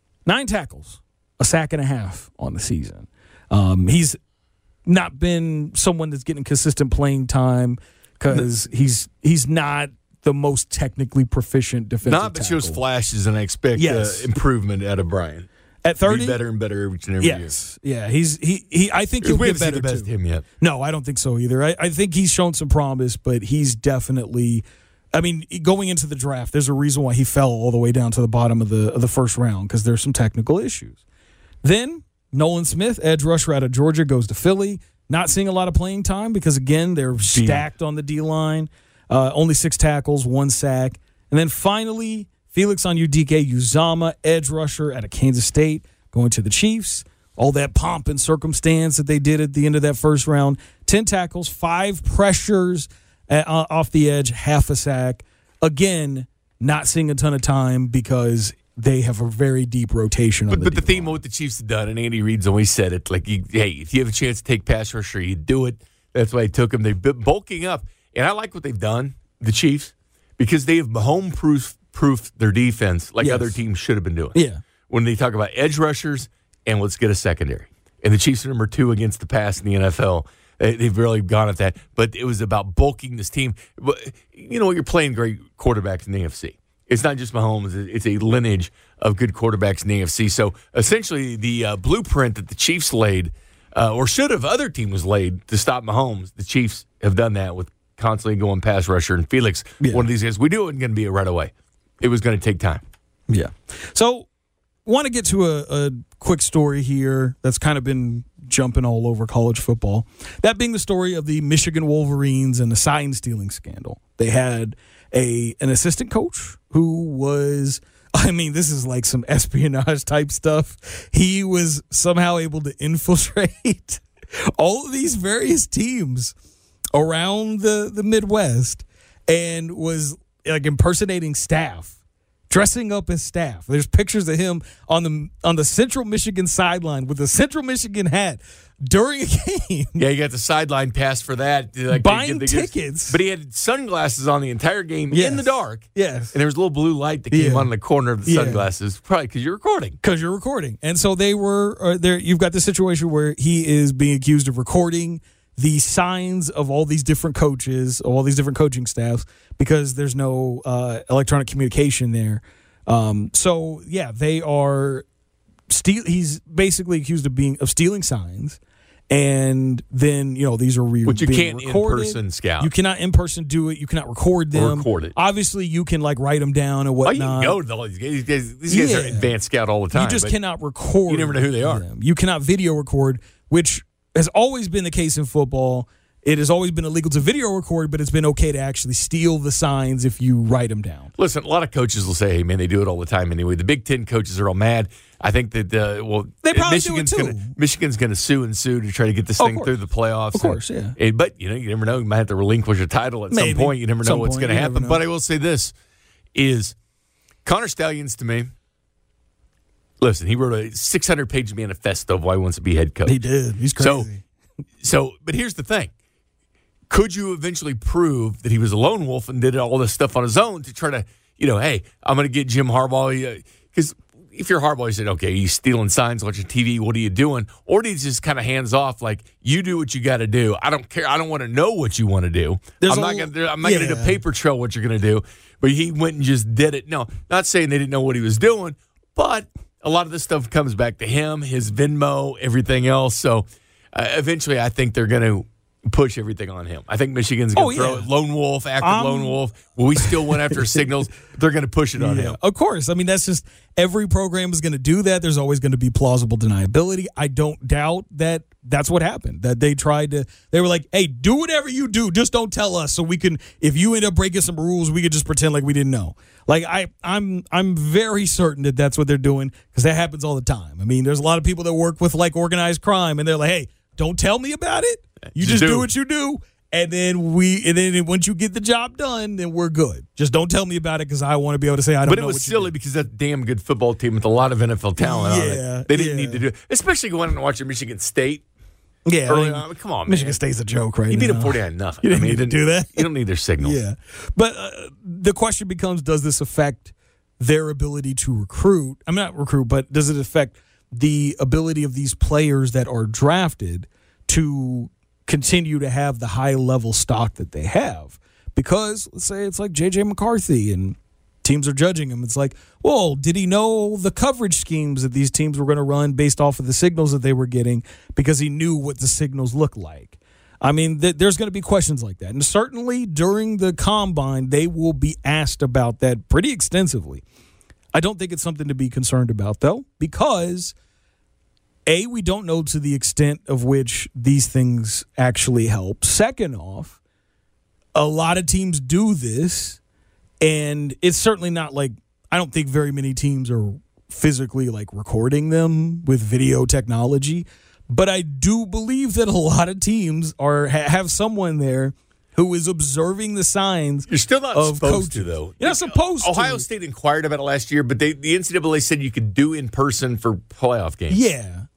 9 tackles, a sack and a half on the season. He's not been someone that's getting consistent playing time because he's not the most technically proficient defensive Not, but shows flashes, and I expect improvement out of Brian. At 30, be better and better every year. Yes, yeah, he. I think he'll get better the best too. Him yet? No, I don't think so either. I think he's shown some promise, but he's definitely. I mean, going into the draft, there's a reason why he fell all the way down to the bottom of the 1st round because there's some technical issues. Then Nolan Smith, edge rusher out of Georgia, goes to Philly. Not seeing a lot of playing time because, again, they're stacked on the D-line. Only 6 tackles, 1 sack. And then finally, Felix Onyeudike-Uzomah, edge rusher out of Kansas State, going to the Chiefs. All that pomp and circumstance that they did at the end of that 1st round. 10 tackles, 5 pressures off the edge, half a sack. Again, not seeing a ton of time because they have a very deep rotation. But the theme of what the Chiefs have done, and Andy Reid's always said it, like, if you have a chance to take pass rusher, you do it. That's why he took him. They've been bulking up. And I like what they've done, the Chiefs, because they have home-proofed their defense like other teams should have been doing. Yeah. When they talk about edge rushers and let's get a secondary. And the Chiefs are number 2 against the pass in the NFL. They've really gone at that. But it was about bulking this team. But, you're playing great quarterbacks in the AFC. It's not just Mahomes. It's a lineage of good quarterbacks in the AFC. So essentially the blueprint that the Chiefs laid, or should have other teams laid to stop Mahomes, the Chiefs have done that with constantly going pass rusher. And Felix, one of these guys, we knew it wasn't going to be right away. It was going to take time. Yeah. So want to get to a quick story here that's kind of been jumping all over college football. That being the story of the Michigan Wolverines and the sign stealing scandal. They had an assistant coach who was, this is like some espionage type stuff. He was somehow able to infiltrate all of these various teams around the Midwest and was like impersonating staff, dressing up as staff. There's pictures of him on the Central Michigan sideline with a Central Michigan hat during a game. Yeah, you got the sideline pass for that. Like buying tickets. But he had sunglasses on the entire game in the dark. Yes. And there was a little blue light that came on in the corner of the sunglasses, probably because you're recording. And so they were there. You've got the situation where he is being accused of recording the signs of all these different coaches, all these different coaching staffs, because there's no electronic communication there. They are he's basically accused of stealing signs, and then these are which you being can't recorded. in-person scout. You cannot in-person do it. You cannot record them. Or record it. Obviously, you can write them down and whatnot. You can go to all these guys. These guys are advanced scout all the time. You just cannot record. You never know who they are. Them. You cannot video record, which has always been the case in football. It has always been illegal to video record, but it's been okay to actually steal the signs if you write them down. Listen, a lot of coaches will say, hey, man, they do it all the time anyway. The Big Ten coaches are all mad. I think that, they probably Michigan's going to sue to try to get this thing through the playoffs. Of course, But, you never know. You might have to relinquish a title at some point. You never know what's going to happen. But I will say this, is Connor Stalions to me, listen, he wrote a 600-page manifesto of why he wants to be head coach. He did. He's crazy. But here's the thing. Could you eventually prove that he was a lone wolf and did all this stuff on his own to try to, hey, I'm going to get Jim Harbaugh? Because if you're Harbaugh, you said, okay, he's stealing signs, watching TV, what are you doing? Or did he just kind of hands off, like, you do what you got to do. I don't care. I don't want to know what you want to do. I'm not going to do a paper trail what you're going to do. But he went and just did it. No, not saying they didn't know what he was doing, but a lot of this stuff comes back to him, his Venmo, everything else. So eventually I think they're going to push everything on him. I think Michigan's going to throw it. Lone wolf, active lone wolf. Well, we still went after signals. They're going to push it on him. Of course. That's just every program is going to do that. There's always going to be plausible deniability. I don't doubt that that's what happened. That they were like, hey, do whatever you do. Just don't tell us so we can, if you end up breaking some rules, we could just pretend like we didn't know. Like I'm very certain that that's what they're doing because that happens all the time. There's a lot of people that work with like organized crime and they're like, hey, don't tell me about it. You just do what you do, and then once you get the job done, then we're good. Just don't tell me about it because I want to be able to say I don't know. But it was silly because that damn good football team with a lot of NFL talent on it. They didn't need to do it, especially going and watching Michigan State. Yeah, come on, man. Michigan State's a joke right now. You beat them 49-0. You didn't need to do that. You don't need their signals. Yeah, but the question becomes: does this affect their ability to recruit? Not recruit, but does it affect the ability of these players that are drafted to continue to have the high level stock that they have? Because let's say it's like JJ McCarthy and teams are judging him. It's like, well, did he know the coverage schemes that these teams were going to run based off of the signals that they were getting because he knew what the signals looked like? There's going to be questions like that. And certainly during the combine, they will be asked about that pretty extensively. I don't think it's something to be concerned about, though, because we don't know to the extent of which these things actually help. Second off, a lot of teams do this, and it's certainly not like, I don't think very many teams are physically like recording them with video technology, but I do believe that a lot of teams have someone there who is observing the signs. You're still not supposed to, though. You're not supposed to. Ohio State inquired about it last year, but the NCAA said you could do in person for playoff games. Yeah.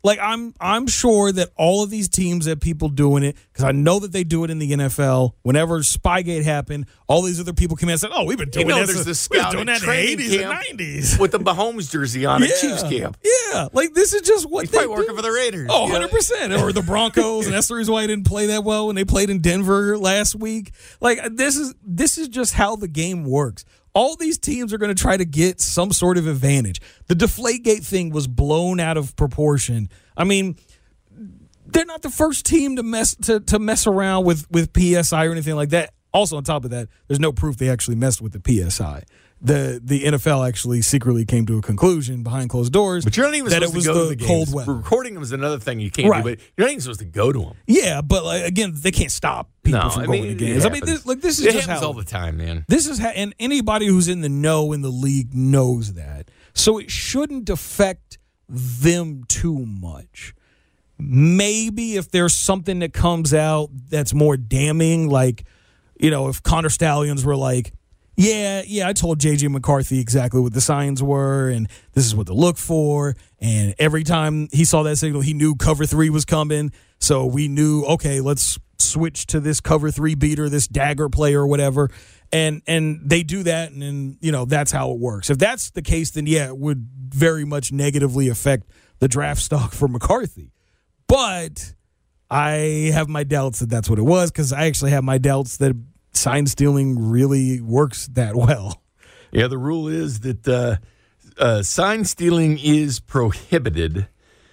Like, I'm sure that all of these teams have people doing it, because I know that they do it in the NFL. Whenever Spygate happened, all these other people came in and said, we've been doing there's the scout in the training 80s camp and 90s. with the Mahomes jersey on at Chiefs camp. Yeah, like, this is just what He's they probably working for the Raiders. Oh, 100%. Or the Broncos, and that's the reason why I didn't play that well when they played in Denver last week. Like, this is just how the game works. All these teams are going to try to get some sort of advantage. The Deflategate thing was blown out of proportion. I mean, they're not the first team to mess around with PSI or anything like that. Also, on top of that, there's no proof they actually messed with the PSI. The NFL actually secretly came to a conclusion behind closed doors. But you're not even supposed to go to the games. Cold weather. Recording them is another thing you can't do, but you're not even supposed to go to them. Yeah, but again, they can't stop people from going to games. I mean, this is it just happens how all the time, man. This is how, and anybody who's in the know in the league knows that. So it shouldn't affect them too much. Maybe if there's something that comes out that's more damning, like, if Connor Stallions were like, yeah, I told J.J. McCarthy exactly what the signs were, and this is what to look for, and every time he saw that signal, he knew cover 3 was coming, so we knew, okay, let's switch to this cover 3 beater, this dagger play or whatever, and they do that, and then, that's how it works. If that's the case, then, yeah, it would very much negatively affect the draft stock for McCarthy. But I have my doubts that that's what it was, because I actually have my doubts that sign stealing really works that well. Yeah, the rule is that sign stealing is prohibited,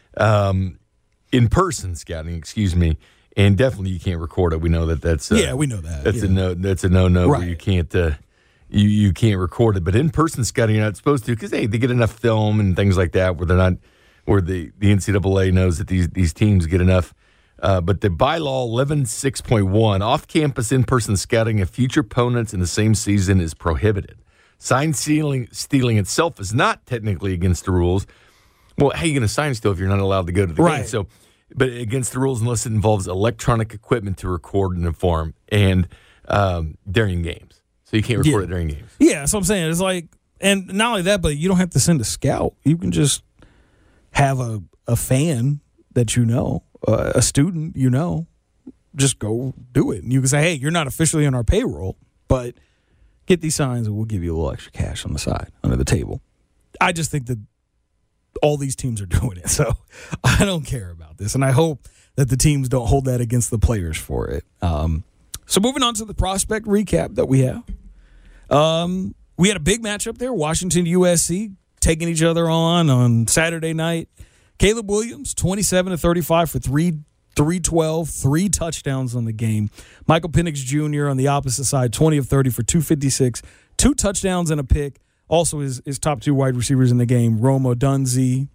in-person scouting, and definitely you can't record it. We know that's we know that. That's a no. That's a no. Right. Where you can't you can't record it. But in-person scouting, you're not supposed to, because they get enough film and things like that where the NCAA knows that these teams get enough. But the bylaw 11.6.1, off-campus in-person scouting of future opponents in the same season is prohibited. Sign stealing itself is not technically against the rules. Well, how are you going to sign steal if you're not allowed to go to the game? So, but against the rules unless it involves electronic equipment to record and inform, and during games. So you can't record it during games. Yeah, that's what I'm saying. It's like, and not only that, but you don't have to send a scout. You can just have a fan that a student, just go do it. And you can say, hey, you're not officially on our payroll, but get these signs and we'll give you a little extra cash on the side, under the table. I just think that all these teams are doing it, so I don't care about this. And I hope that the teams don't hold that against the players for it. So moving on to the prospect recap that we have. We had a big matchup there, Washington, USC, taking each other on Saturday night. Caleb Williams, 27-35 for 312, 3 touchdowns on the game. Michael Penix Jr. on the opposite side, 20 of 30 for 256, 2 touchdowns and a pick. Also his top 2 wide receivers in the game, Rome Odunze.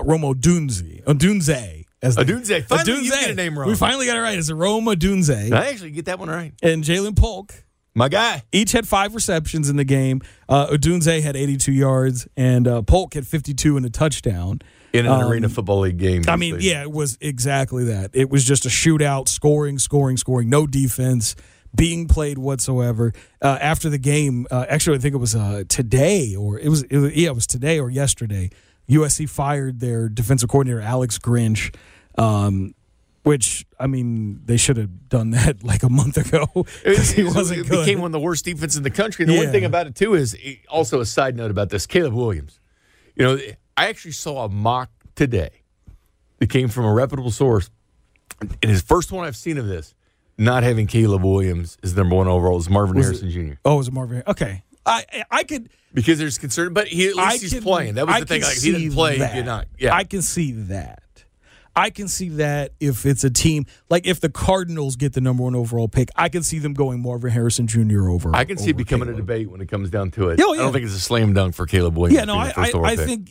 Finally, you get a name wrong. We finally got it right. It's Rome Odunze. I actually get that one right. And Jalen Polk. My guy. Each had 5 receptions in the game. Odunze had 82 yards, and Polk had 52 and a touchdown. In an Arena Football League game. I mean, yeah, it was exactly that. It was just a shootout, scoring, no defense being played whatsoever. After the game, actually, I think it was today, or it was today or yesterday, USC fired their defensive coordinator, Alex Grinch, which, I mean, they should have done that like a month ago because he wasn't good. It became one of the worst defenses in the country. And the one thing about it, too, is also a side note about this, Caleb Williams. I actually saw a mock today that came from a reputable source. And his first one I've seen of this, not having Caleb Williams as number 1 overall, is Marvin Harrison Jr. Oh, is it Marvin? Okay. I could. Because there's concern, but at least he's playing. That was the thing. Like, he didn't play, he did not. Yeah. I can see that. I can see that if it's a team, like if the Cardinals get the number 1 overall pick, I can see them going Marvin Harrison Jr. over. I can see it becoming a debate when it comes down to it. Oh, yeah. I don't think it's a slam dunk for Caleb Williams. Yeah, no, I think,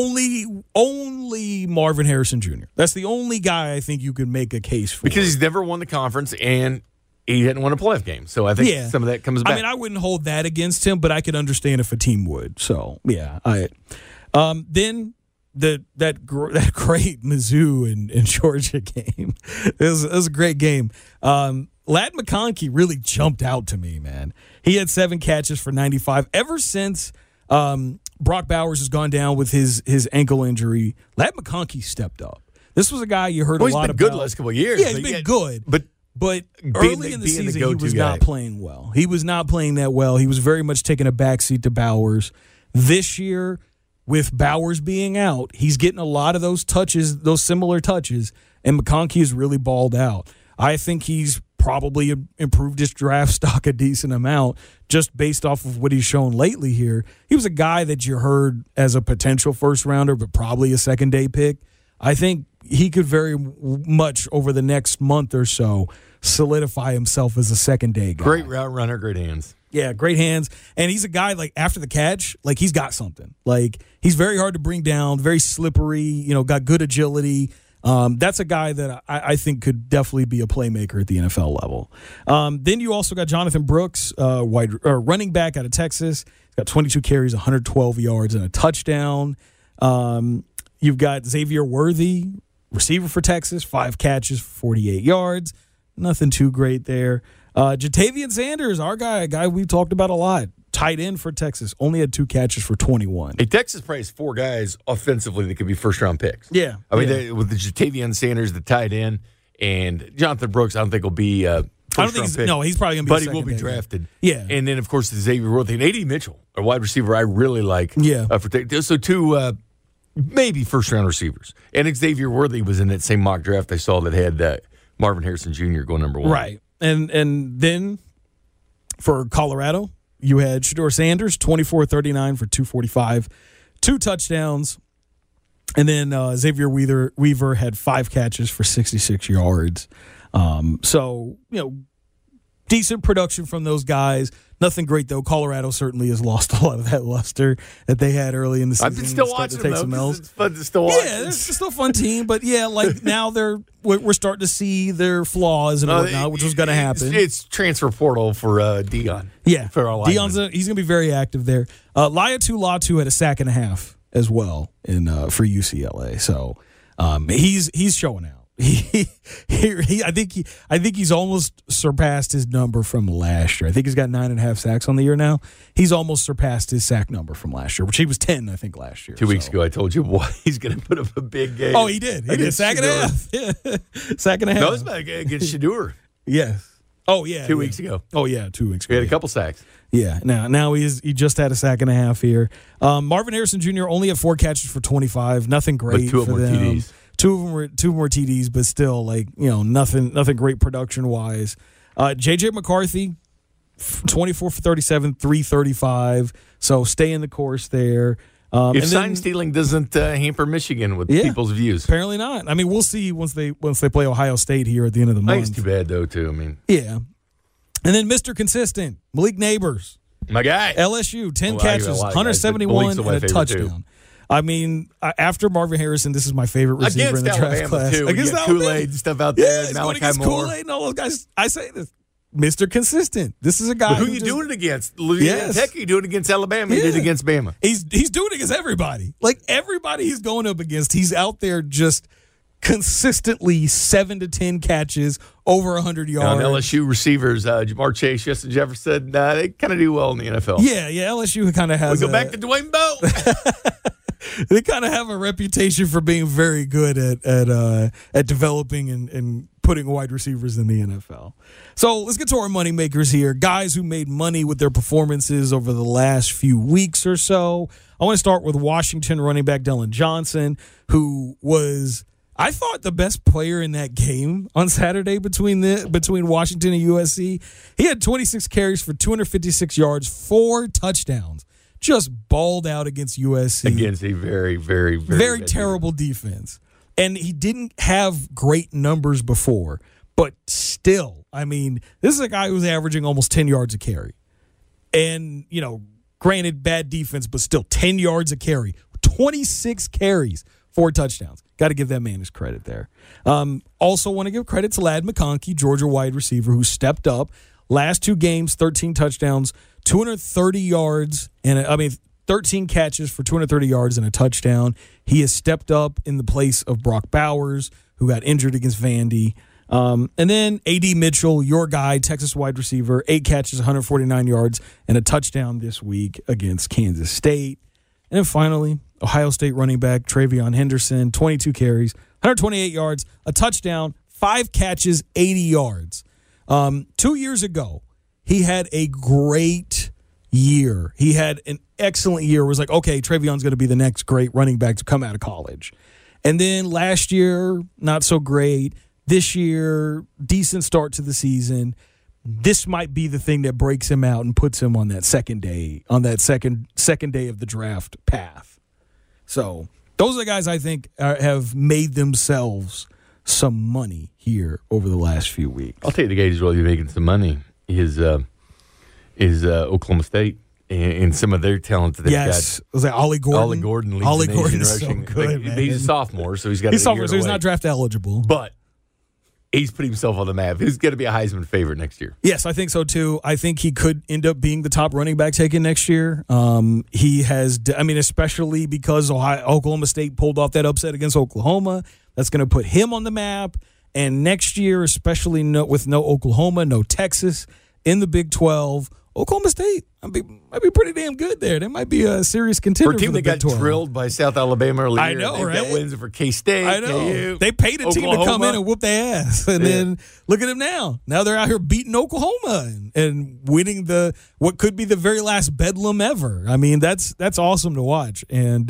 only Marvin Harrison Jr. That's the only guy I think you can make a case for. Because he's never won the conference and he hadn't won a playoff game. So I think some of that comes back. I mean, I wouldn't hold that against him, but I could understand if a team would. So, yeah. Then that great Mizzou and Georgia game. It was a great game. Ladd McConkey really jumped out to me, man. He had 7 catches for 95. Ever since Brock Bowers has gone down with his ankle injury, Ladd McConkey stepped up. This was a guy you heard a lot about. He's been good the last couple of years. Yeah, he's been good. But early in the season, he was not playing well. He was not playing that well. He was very much taking a backseat to Bowers. This year, with Bowers being out, he's getting a lot of those touches, those similar touches, and McConkey has really balled out. I think he's probably improved his draft stock a decent amount just based off of what he's shown lately here. He was a guy that you heard as a potential first-rounder, but probably a second-day pick. I think he could very much, over the next month or so, solidify himself as a second-day guy. Great route runner, great hands. Yeah, great hands. And he's a guy, like, after the catch, like, he's got something. Like, he's very hard to bring down, very slippery, got good agility. That's a guy that I think could definitely be a playmaker at the NFL level. Then you also got Jonathan Brooks, running back out of Texas. He's got 22 carries, 112 yards, and a touchdown. You've got Xavier Worthy, receiver for Texas, 5 catches, 48 yards. Nothing too great there. Jatavian Sanders, our guy, a guy we've talked about a lot, tight end for Texas, only had 2 catches for 21. Hey, Texas plays 4 guys offensively that could be first-round picks. Yeah. I mean, with the Jatavian Sanders, the tight end, and Jonathan Brooks, I don't think will be first-round pick. No, he's probably going to be but he will be drafted. Yeah. And then, of course, the Xavier Worthy and A.D. Mitchell, a wide receiver I really like. Yeah. So 2 maybe first-round receivers. And Xavier Worthy was in that same mock draft I saw that had Marvin Harrison Jr. going number 1. Right. And then for Colorado, you had Shedeur Sanders, 24-39 for 245, 2 touchdowns. And then Xavier Weaver had 5 catches for 66 yards. So, decent production from those guys. Nothing great, though. Colorado certainly has lost a lot of that luster that they had early in the season. I'm still watching them, though. It's fun to still watch. Yeah, it's still a fun team. But, yeah, like now we're starting to see their flaws and whatnot, which was going to happen. It's transfer portal for Deion. Yeah, for our Deion's he's going to be very active there. Laiatu Latu had a sack and a half as well for UCLA. So he's showing out. I think he's almost surpassed his number from last year. I think he's got 9.5 sacks on the year now. He's almost surpassed his sack number from last year, which he was 10, I think, last year. 2 weeks ago, I told you he's going to put up a big game. Oh, he did. He did. Sack and a half. Yeah. Sack and a half. No, it was against Shedeur. Yes. Oh, yeah. 2 weeks ago. Oh, yeah, 2 weeks ago. He had a couple sacks. Yeah. Now he just had a sack and a half here. Marvin Harrison Jr. only had 4 catches for 25. Nothing great for them. 2 of them were TDs. Two more TDs, but still, nothing great production wise. JJ McCarthy, 24 for 37, 335. So stay in the course there. If sign stealing doesn't hamper Michigan with people's views, apparently not. I mean, we'll see once they play Ohio State here at the end of the month. I think it's too bad though, too. I mean, yeah. And then Mr. Consistent, Malik Neighbors, my guy, LSU, 10 catches, 171 and a touchdown. Too. I mean, after Marvin Harrison, this is my favorite receiver in the draft class. Too. Against Kool-Aid and stuff out there. Yeah, Malachi Moore. Kool-Aid and all those guys. I say this. Mr. Consistent. This is a guy. But who are you doing it against? Louisiana Tech? You doing it against Alabama? You did it against Bama. He's doing it against everybody. Like everybody he's going up against, he's out there just consistently 7 to 10 catches, over 100 yards. LSU receivers, Jamar Chase, Justin Jefferson, they kind of do well in the NFL. Yeah, LSU kind of has. We go back to Dwayne Bowe. They kind of have a reputation for being very good at developing and putting wide receivers in the NFL. So let's get to our money makers here. Guys who made money with their performances over the last few weeks or so. I want to start with Washington running back Dillon Johnson, who was, I thought, the best player in that game on Saturday between Washington and USC. He had 26 carries for 256 yards, 4 touchdowns. Just balled out against USC. Against a very, very, very terrible defense. And he didn't have great numbers before, but still, I mean, this is a guy who's averaging almost 10 yards a carry. And, granted, bad defense, but still 10 yards a carry. 26 carries, 4 touchdowns. Got to give that man his credit there. Also want to give credit to Ladd McConkey, Georgia wide receiver, who stepped up. Last 2 games, 13 touchdowns, 230 yards, 13 catches for 230 yards and a touchdown. He has stepped up in the place of Brock Bowers, who got injured against Vandy. And then A.D. Mitchell, your guy, Texas wide receiver, 8 catches, 149 yards, and a touchdown this week against Kansas State. And then finally, Ohio State running back Travion Henderson, 22 carries, 128 yards, a touchdown, 5 catches, 80 yards. 2 years ago, he had a great year. He had an excellent year. It was like, okay, Trevion's going to be the next great running back to come out of college. And then last year, not so great. This year, decent start to the season. This might be the thing that breaks him out and puts him on that second day of the draft path. So those are the guys I think have made themselves some money here over the last few weeks. I'll tell you the guy who's really making some money is Oklahoma State and some of their talent that they've got. Yes, was that Ollie Gordon? Ollie Gordon leads Ollie the nation Gordon is rushing. so good, man. He's a sophomore, so he's He's not draft eligible. But he's put himself on the map. He's going to be a Heisman favorite next year. Yes, I think so too. I think he could end up being the top running back taken next year. He has, especially because Oklahoma State pulled off that upset against Oklahoma. That's going to put him on the map. And next year, especially with no Oklahoma, no Texas in the Big 12, Oklahoma State might be pretty damn good there. They might be a serious contender for a team for the that Big got 12. Drilled by South Alabama earlier. I know, right? Got wins for K-State. I know. KU, they paid a team Oklahoma. to come in and whoop their ass. And then look at them now. Now they're out here beating Oklahoma and winning what could be the very last bedlam ever. I mean, that's awesome to watch. And,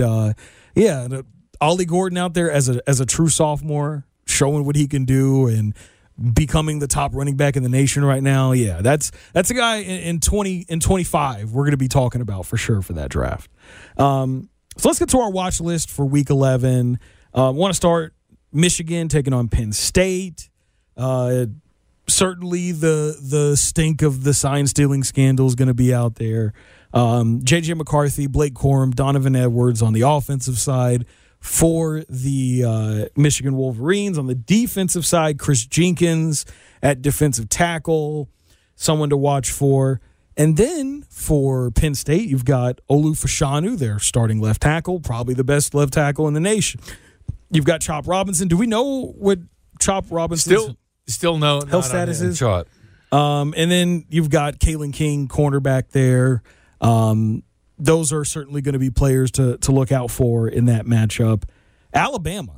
Ollie Gordon out there as a true sophomore, showing what he can do and becoming the top running back in the nation right now. Yeah, that's a guy in 25 we're going to be talking about for sure for that draft. So let's get to our watch list for Week 11. Want to start Michigan taking on Penn State. Certainly the stink of the sign-stealing scandal is going to be out there. J.J. McCarthy, Blake Corum, Donovan Edwards on the offensive side. For the Michigan Wolverines. On the defensive side, Chris Jenkins at defensive tackle, someone to watch for. And then for Penn State, you've got Olu Fashanu, their starting left tackle, probably the best left tackle in the nation. You've got Chop Robinson. Do we know what Chop Robinson's still no health status is? Chop. And then you've got Kalen King, cornerback there. Those are certainly going to be players to look out for in that matchup. Alabama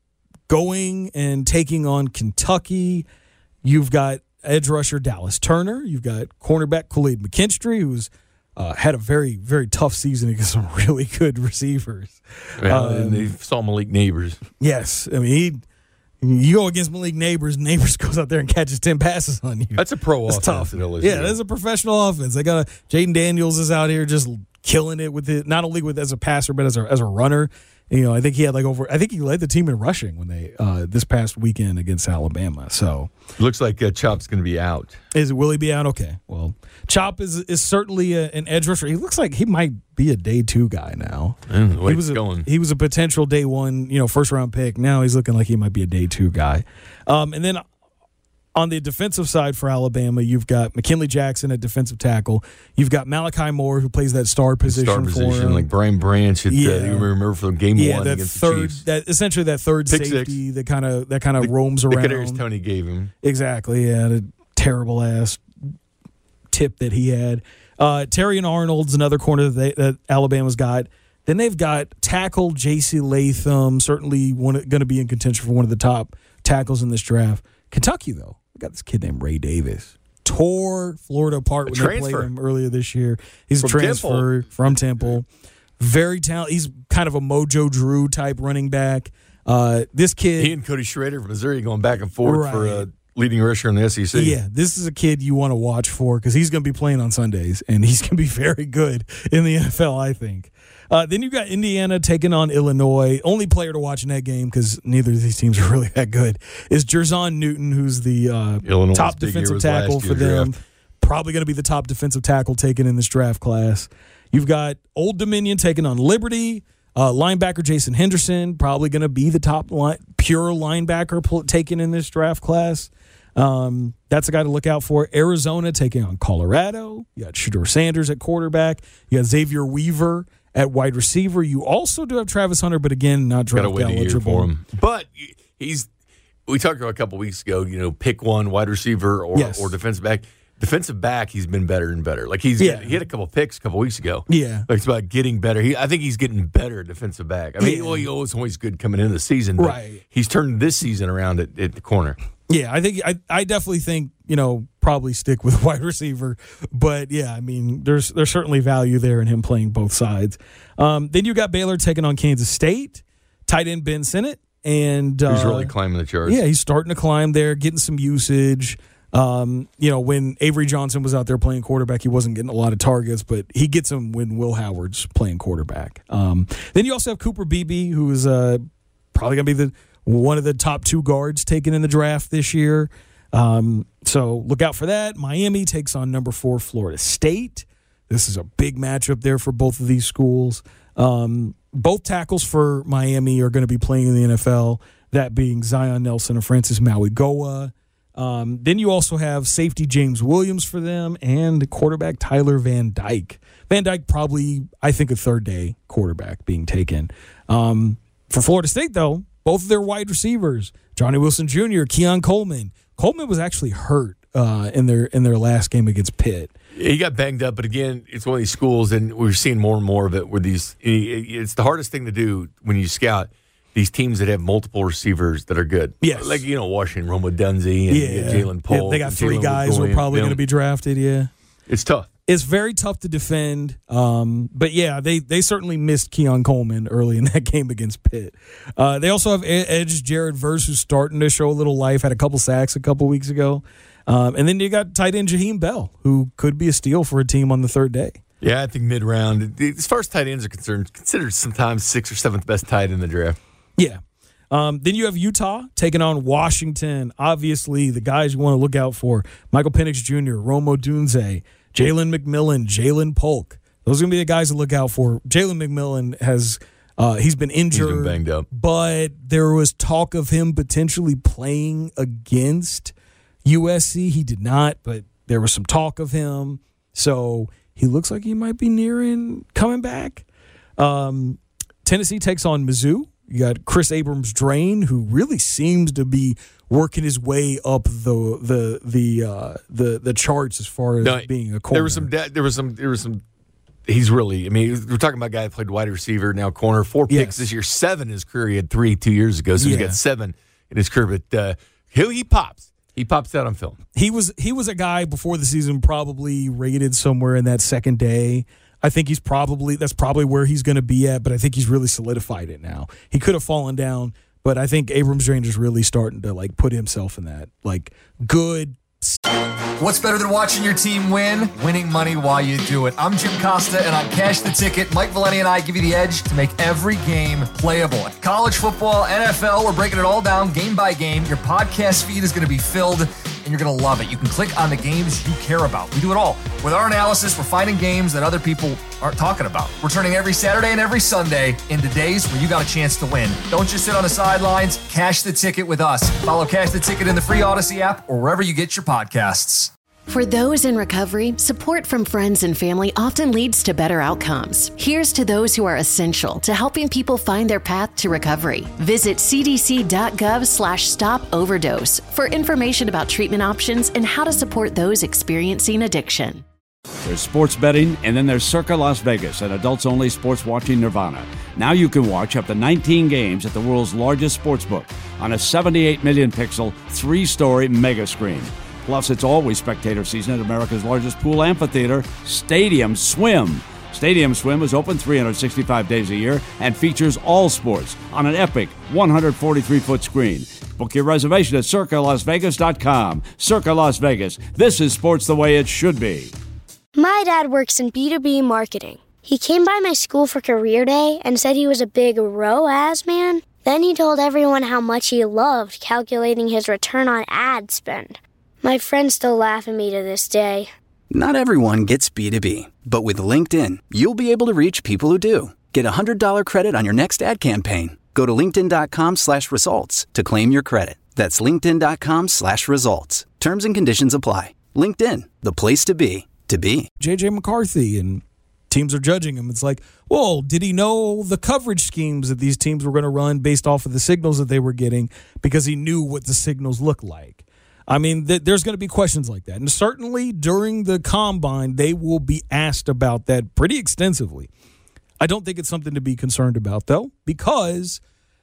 going and taking on Kentucky. You've got edge rusher Dallas Turner. You've got cornerback Khalid McKinstry, who's had a very, very tough season against some really good receivers. And they saw Malik Neighbors. Yes. I mean, you go against Malik Neighbors goes out there and catches 10 passes on you. That's a pro offense. Tough. Yeah, that's a professional offense. They got Jaden Daniels is out here just killing it with it, not only as a passer but as a runner. I think he had he led the team in rushing when they this past weekend against Alabama. So looks like Chop's going to be out. Will he be out? Okay. Well, Chop is certainly an edge rusher. He looks like he might be a day 2 guy now. He was a potential day 1, first round pick. Now he's looking like he might be a day 2 guy. And then on the defensive side for Alabama, you've got McKinley Jackson at defensive tackle. You've got Malachi Moore, who plays that star position for him. Like Brian Branch. You remember from game 1 against the Chiefs. Essentially that third Pick safety that kind of roams around. The Kadarius Toney gave him. Exactly. Yeah, the terrible ass tip that he had. Terrion Arnold's another corner that Alabama's got. Then they've got tackle J.C. Latham, certainly going to be in contention for one of the top tackles in this draft. Kentucky, though, we got this kid named Ray Davis. Tore Florida apart when they played him earlier this year. He's a transfer from Temple. Very talented. He's kind of a Mojo Drew type running back. This kid, he and Cody Schrader from Missouri going back and forth for leading rusher in the SEC. Yeah, this is a kid you want to watch for because he's going to be playing on Sundays, and he's going to be very good in the NFL, I think. Then you've got Indiana taking on Illinois. Only player to watch in that game, because neither of these teams are really that good, is Jerzon Newton, who's the top defensive tackle for them. Probably going to be the top defensive tackle taken in this draft class. You've got Old Dominion taking on Liberty. Linebacker Jason Henderson, probably going to be the top pure linebacker taken in this draft class. That's a guy to look out for. Arizona taking on Colorado. You got Shedeur Sanders at quarterback. You got Xavier Weaver at wide receiver. You also do have Travis Hunter, but again, not draft eligible for him. But we talked about a couple weeks ago, pick one, wide receiver or defensive back. defensive back, he's been better and better. Like he had a couple picks a couple weeks ago. Yeah. Like it's about getting better. I think he's getting better at defensive back. I mean, he was always good coming into the season, but he's turned this season around at the corner. Yeah, I definitely think, probably stick with wide receiver. But, yeah, I mean, there's certainly value there in him playing both sides. Then you got Baylor taking on Kansas State, tight end Ben Sinnott. And he's really climbing the charts. Yeah, he's starting to climb there, getting some usage. When Avery Johnson was out there playing quarterback, he wasn't getting a lot of targets, but he gets them when Will Howard's playing quarterback. Then you also have Cooper Beebe, who is probably going to be one of the top 2 guards taken in the draft this year. So look out for that. Miami takes on number 4 Florida State. This is a big matchup there for both of these schools. Both tackles for Miami are going to be playing in the NFL, that being Zion Nelson and Francis Mauigoa. Then you also have safety James Williams for them and quarterback Tyler Van Dyke. Van Dyke probably, I think, a third-day quarterback being taken. For Florida State, though, both of their wide receivers, Johnny Wilson Jr., Keon Coleman. Coleman was actually hurt in their last game against Pitt. He got banged up, but again, it's one of these schools, and we're seeing more and more of it. Where it's the hardest thing to do when you scout these teams that have multiple receivers that are good. Yes, like Washington, Rome Odunze, and Jalen Polk. Yeah, they got 3 guys who are probably going to be drafted. Yeah, it's tough. It's very tough to defend. But yeah, they certainly missed Keon Coleman early in that game against Pitt. They also have edge Jared Verse, who's starting to show a little life. Had a couple sacks a couple weeks ago. And then you got tight end Jaheim Bell, who could be a steal for a team on the third day. Yeah, I think mid-round, as far as tight ends are concerned, considered sometimes 6th or 7th best tight end in the draft. Yeah. Then you have Utah taking on Washington. Obviously, the guys you want to look out for, Michael Penix Jr., Rome Odunze, Jalen McMillan, Jalen Polk. Those are going to be the guys to look out for. Jalen McMillan has he's been injured. He's been banged up. But there was talk of him potentially playing against USC. He did not, but there was some talk of him. So he looks like he might be nearing coming back. Tennessee takes on Mizzou. You got Chris Abrams-Drain, who really seems to be working his way up the charts as far as being a corner. There was some. He's really. I mean, we're talking about a guy that played wide receiver, now corner. 4 picks this year, 7 in his career. He had 3 2 years ago, so he's got 7 in his career. But he pops. He pops out on film. He was a guy before the season probably rated somewhere in that second day. I think that's probably where he's going to be at, but I think he's really solidified it now. He could have fallen down, but I think Abrams-Drain is really starting to put himself in that good. What's better than watching your team win? Winning money while you do it. I'm Jim Costa, and on Cash the Ticket, Mike Valeni and I give you the edge to make every game playable. College football, NFL, we're breaking it all down game by game. Your podcast feed is going to be filled, and you're going to love it. You can click on the games you care about. We do it all. With our analysis, we're finding games that other people aren't talking about. We're turning every Saturday and every Sunday into days where you got a chance to win. Don't just sit on the sidelines. Cash the Ticket with us. Follow Cash the Ticket in the free Odyssey app or wherever you get your podcasts. For those in recovery, support from friends and family often leads to better outcomes. Here's to those who are essential to helping people find their path to recovery. Visit cdc.gov/stop-overdose for information about treatment options and how to support those experiencing addiction. There's sports betting, and then there's Circa Las Vegas, an adults-only sports watching nirvana. Now you can watch up to 19 games at the world's largest sportsbook on a 78 million pixel, 3-story mega screen. Plus, it's always spectator season at America's largest pool amphitheater, Stadium Swim. Stadium Swim is open 365 days a year and features all sports on an epic 143-foot screen. Book your reservation at CircaLasVegas.com. Circa Las Vegas. This is sports the way it should be. My dad works in B2B marketing. He came by my school for career day and said he was a big ROAS man. Then he told everyone how much he loved calculating his return on ad spend. My friends still laugh at me to this day. Not everyone gets B2B, but with LinkedIn, you'll be able to reach people who do. Get a $100 credit on your next ad campaign. Go to linkedin.com/results to claim your credit. That's linkedin.com/results. Terms and conditions apply. LinkedIn, the place to be, to be. J.J. McCarthy, and teams are judging him. It's like, well, did he know the coverage schemes that these teams were going to run based off of the signals that they were getting because he knew what the signals looked like? I mean, there's going to be questions like that. And certainly during the combine, they will be asked about that pretty extensively. I don't think it's something to be concerned about, though, because,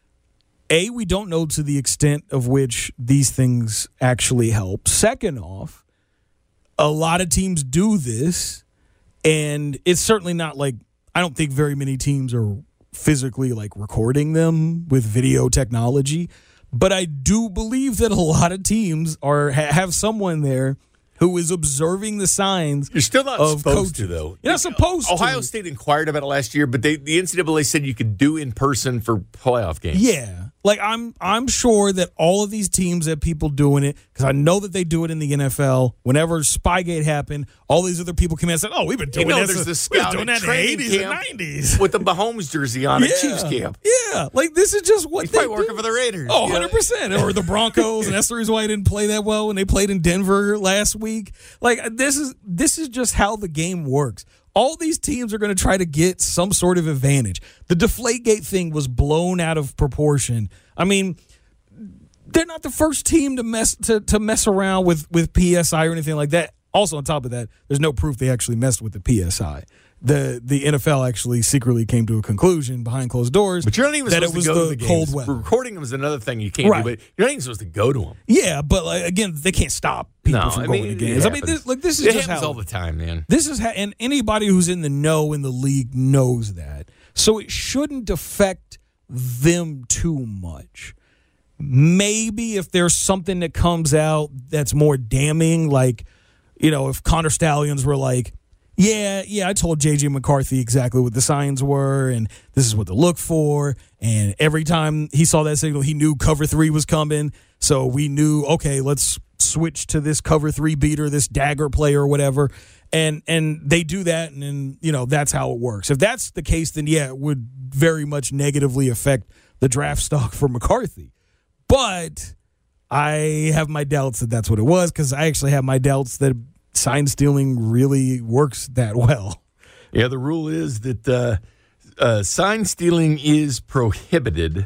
A, we don't know to the extent of which these things actually help. Second off, a lot of teams do this, and it's certainly not like, I don't think very many teams are physically like recording them with video technology. But I do believe that a lot of teams have someone there who is observing the signs. You're still not supposed to, though. You're not supposed to. Ohio State inquired about it last year, but the NCAA said you could do in person for playoff games. Yeah. Like, I'm sure that all of these teams have people doing it, because I know that they do it in the NFL. Whenever Spygate happened, all these other people came in and said, "Oh, we've been doing that. There's the scout in the 80s and 90s with the Mahomes jersey on at Chiefs camp." Yeah, like this is just what he's they probably working for the Raiders. Oh, 100%. Or the Broncos, and that's the reason why I didn't play that well when they played in Denver last week. Like, this is just how the game works. All these teams are going to try to get some sort of advantage. The Deflategate thing was blown out of proportion. I mean, they're not the first team to mess around with PSI or anything like that. Also, on top of that, there's no proof they actually messed with the PSI. The NFL actually secretly came to a conclusion behind closed doors. But you're not even that supposed it was to go the to the cold games. weather. Recording them is another thing you can't do, but you're not even supposed to go to them. Yeah, but like, again, they can't stop people from going to games. I mean, this is it just happens how, all the time, man. This is how, and anybody who's in the know in the league knows that. So it shouldn't affect them too much. Maybe if there's something that comes out that's more damning, like, you know, if Connor Stallions were like, yeah, I told J.J. McCarthy exactly what the signs were, and this is what to look for, and every time he saw that signal, he knew cover 3 was coming, so we knew, okay, let's switch to this cover 3 beater, this dagger play or whatever, and they do that, and then, you know, that's how it works. If that's the case, then yeah, it would very much negatively affect the draft stock for McCarthy. But I have my doubts that that's what it was, because I actually have my doubts that sign stealing really works that well. Yeah, the rule is that sign stealing is prohibited,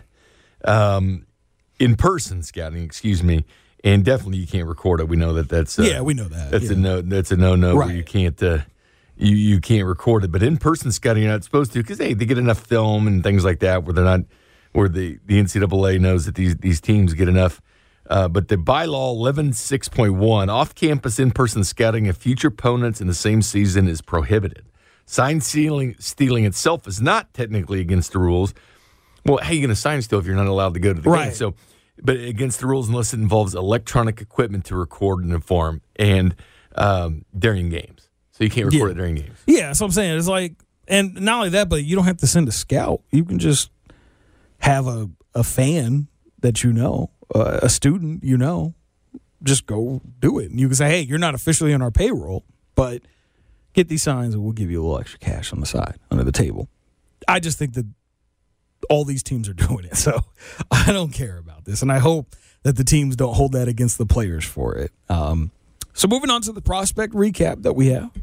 in-person scouting, excuse me, and definitely you can't record it. We know that that's we know that. That's a no-no right. Where you can't you can't record it. But in-person scouting, you're not supposed to, because they get enough film and things like that where they're not, where the NCAA knows that these teams get enough. But the bylaw 11.6.1, off-campus in-person scouting of future opponents in the same season is prohibited. Sign stealing itself is not technically against the rules. Well, how are you going to sign steal if you're not allowed to go to the game? So, but against the rules unless it involves electronic equipment to record and inform, and during games. So you can't record it during games. Yeah, that's what I'm saying. It's like, and not only that, but you don't have to send a scout. You can just have a fan that you know. A student, you know, just go do it. And you can say, hey, you're not officially on our payroll, but get these signs and we'll give you a little extra cash on the side, under the table. I just think that all these teams are doing it, so I don't care about this. And I hope that the teams don't hold that against the players for it. So moving on to the prospect recap that we have.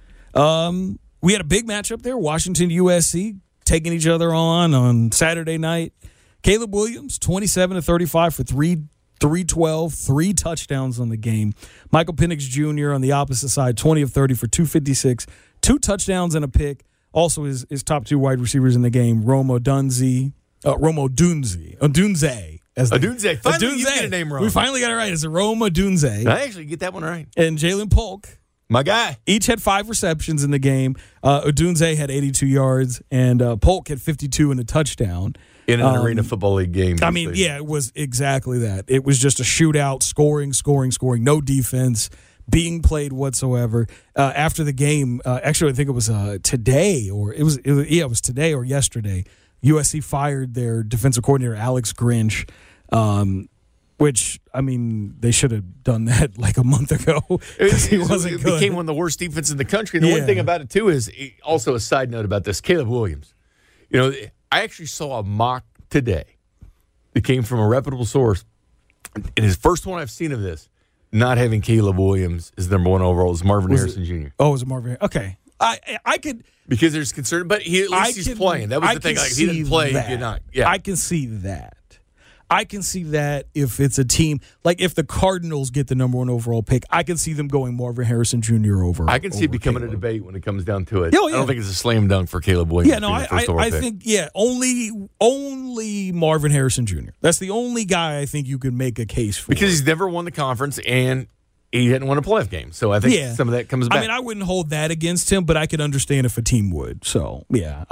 We had a big matchup there, Washington, USC, taking each other on Saturday night. Caleb Williams, 27-35 for 312, 3 touchdowns on the game. Michael Penix Jr. on the opposite side, 20 of 30 for 256, 2 touchdowns and a pick. Also his top 2 wide receivers in the game, Rome Odunze. Odunze. Finally, you get a name wrong. We finally got it right. It's Rome Odunze. I actually get that one right. And Jalen Polk. My guy. Each had 5 receptions in the game. Odunze had 82 yards, and Polk had 52 and a touchdown. In an Arena Football League game. I mean, yeah, it was exactly that. It was just a shootout, scoring, no defense being played whatsoever. After the game, actually, I think it was today, or it was today or yesterday, USC fired their defensive coordinator, Alex Grinch, which, I mean, they should have done that like a month ago because he wasn't good. It became one of the worst defenses in the country. And the one thing about it, too, is also a side note about this, Caleb Williams. You know, I actually saw a mock today that came from a reputable source. And his first one I've seen of this, not having Caleb Williams as number 1 overall, is Marvin Harrison Jr. Oh, it was Marvin? Okay. I could... Because there's concern, but at least he's playing. That was the thing. Like, if he didn't play, he did not. Yeah. I can see that. I can see that if it's a team, like if the Cardinals get the number 1 overall pick, I can see them going Marvin Harrison Jr. over. I can see it becoming Caleb. a debate when it comes down to it. Oh, yeah. I don't think it's a slam dunk for Caleb Williams. Yeah, no, I think, only Marvin Harrison Jr. That's the only guy I think you could make a case for. Because he's never won the conference and he hadn't won a playoff game. So I think some of that comes back. I mean, I wouldn't hold that against him, but I could understand if a team would. So, yeah.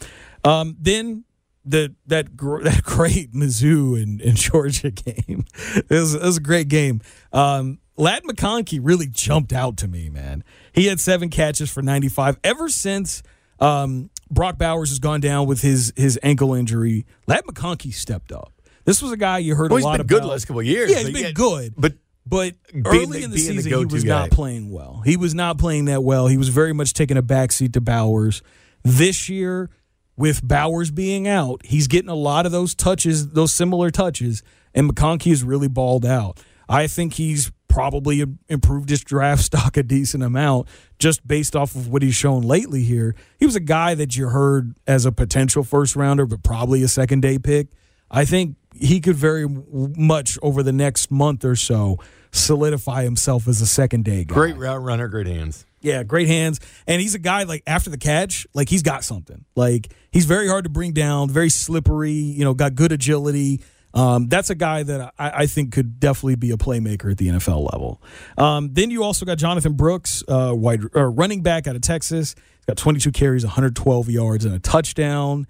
Then that great Mizzou and Georgia game. It was a great game. Ladd McConkey really jumped out to me, man. He had 7 catches for 95. Ever since Brock Bowers has gone down with his ankle injury, Ladd McConkey stepped up. This was a guy you heard a lot about. He's been good the last couple of years. Yeah, he's been good. But early in the season, he was not playing well. He was not playing that well. He was very much taking a backseat to Bowers. This year, with Bowers being out, he's getting a lot of those touches, those similar touches, and McConkey has really balled out. I think he's probably improved his draft stock a decent amount just based off of what he's shown lately here. He was a guy that you heard as a potential first-rounder, but probably a second-day pick. I think he could very much over the next month or so solidify himself as a second-day guy. Great route runner, great hands. Yeah, great hands. And he's a guy, like, after the catch, like, he's got something. Like, he's very hard to bring down, very slippery, got good agility. That's a guy that I think could definitely be a playmaker at the NFL level. Then you also got Jonathan Brooks, running back out of Texas. He's got 22 carries, 112 yards, and a touchdown.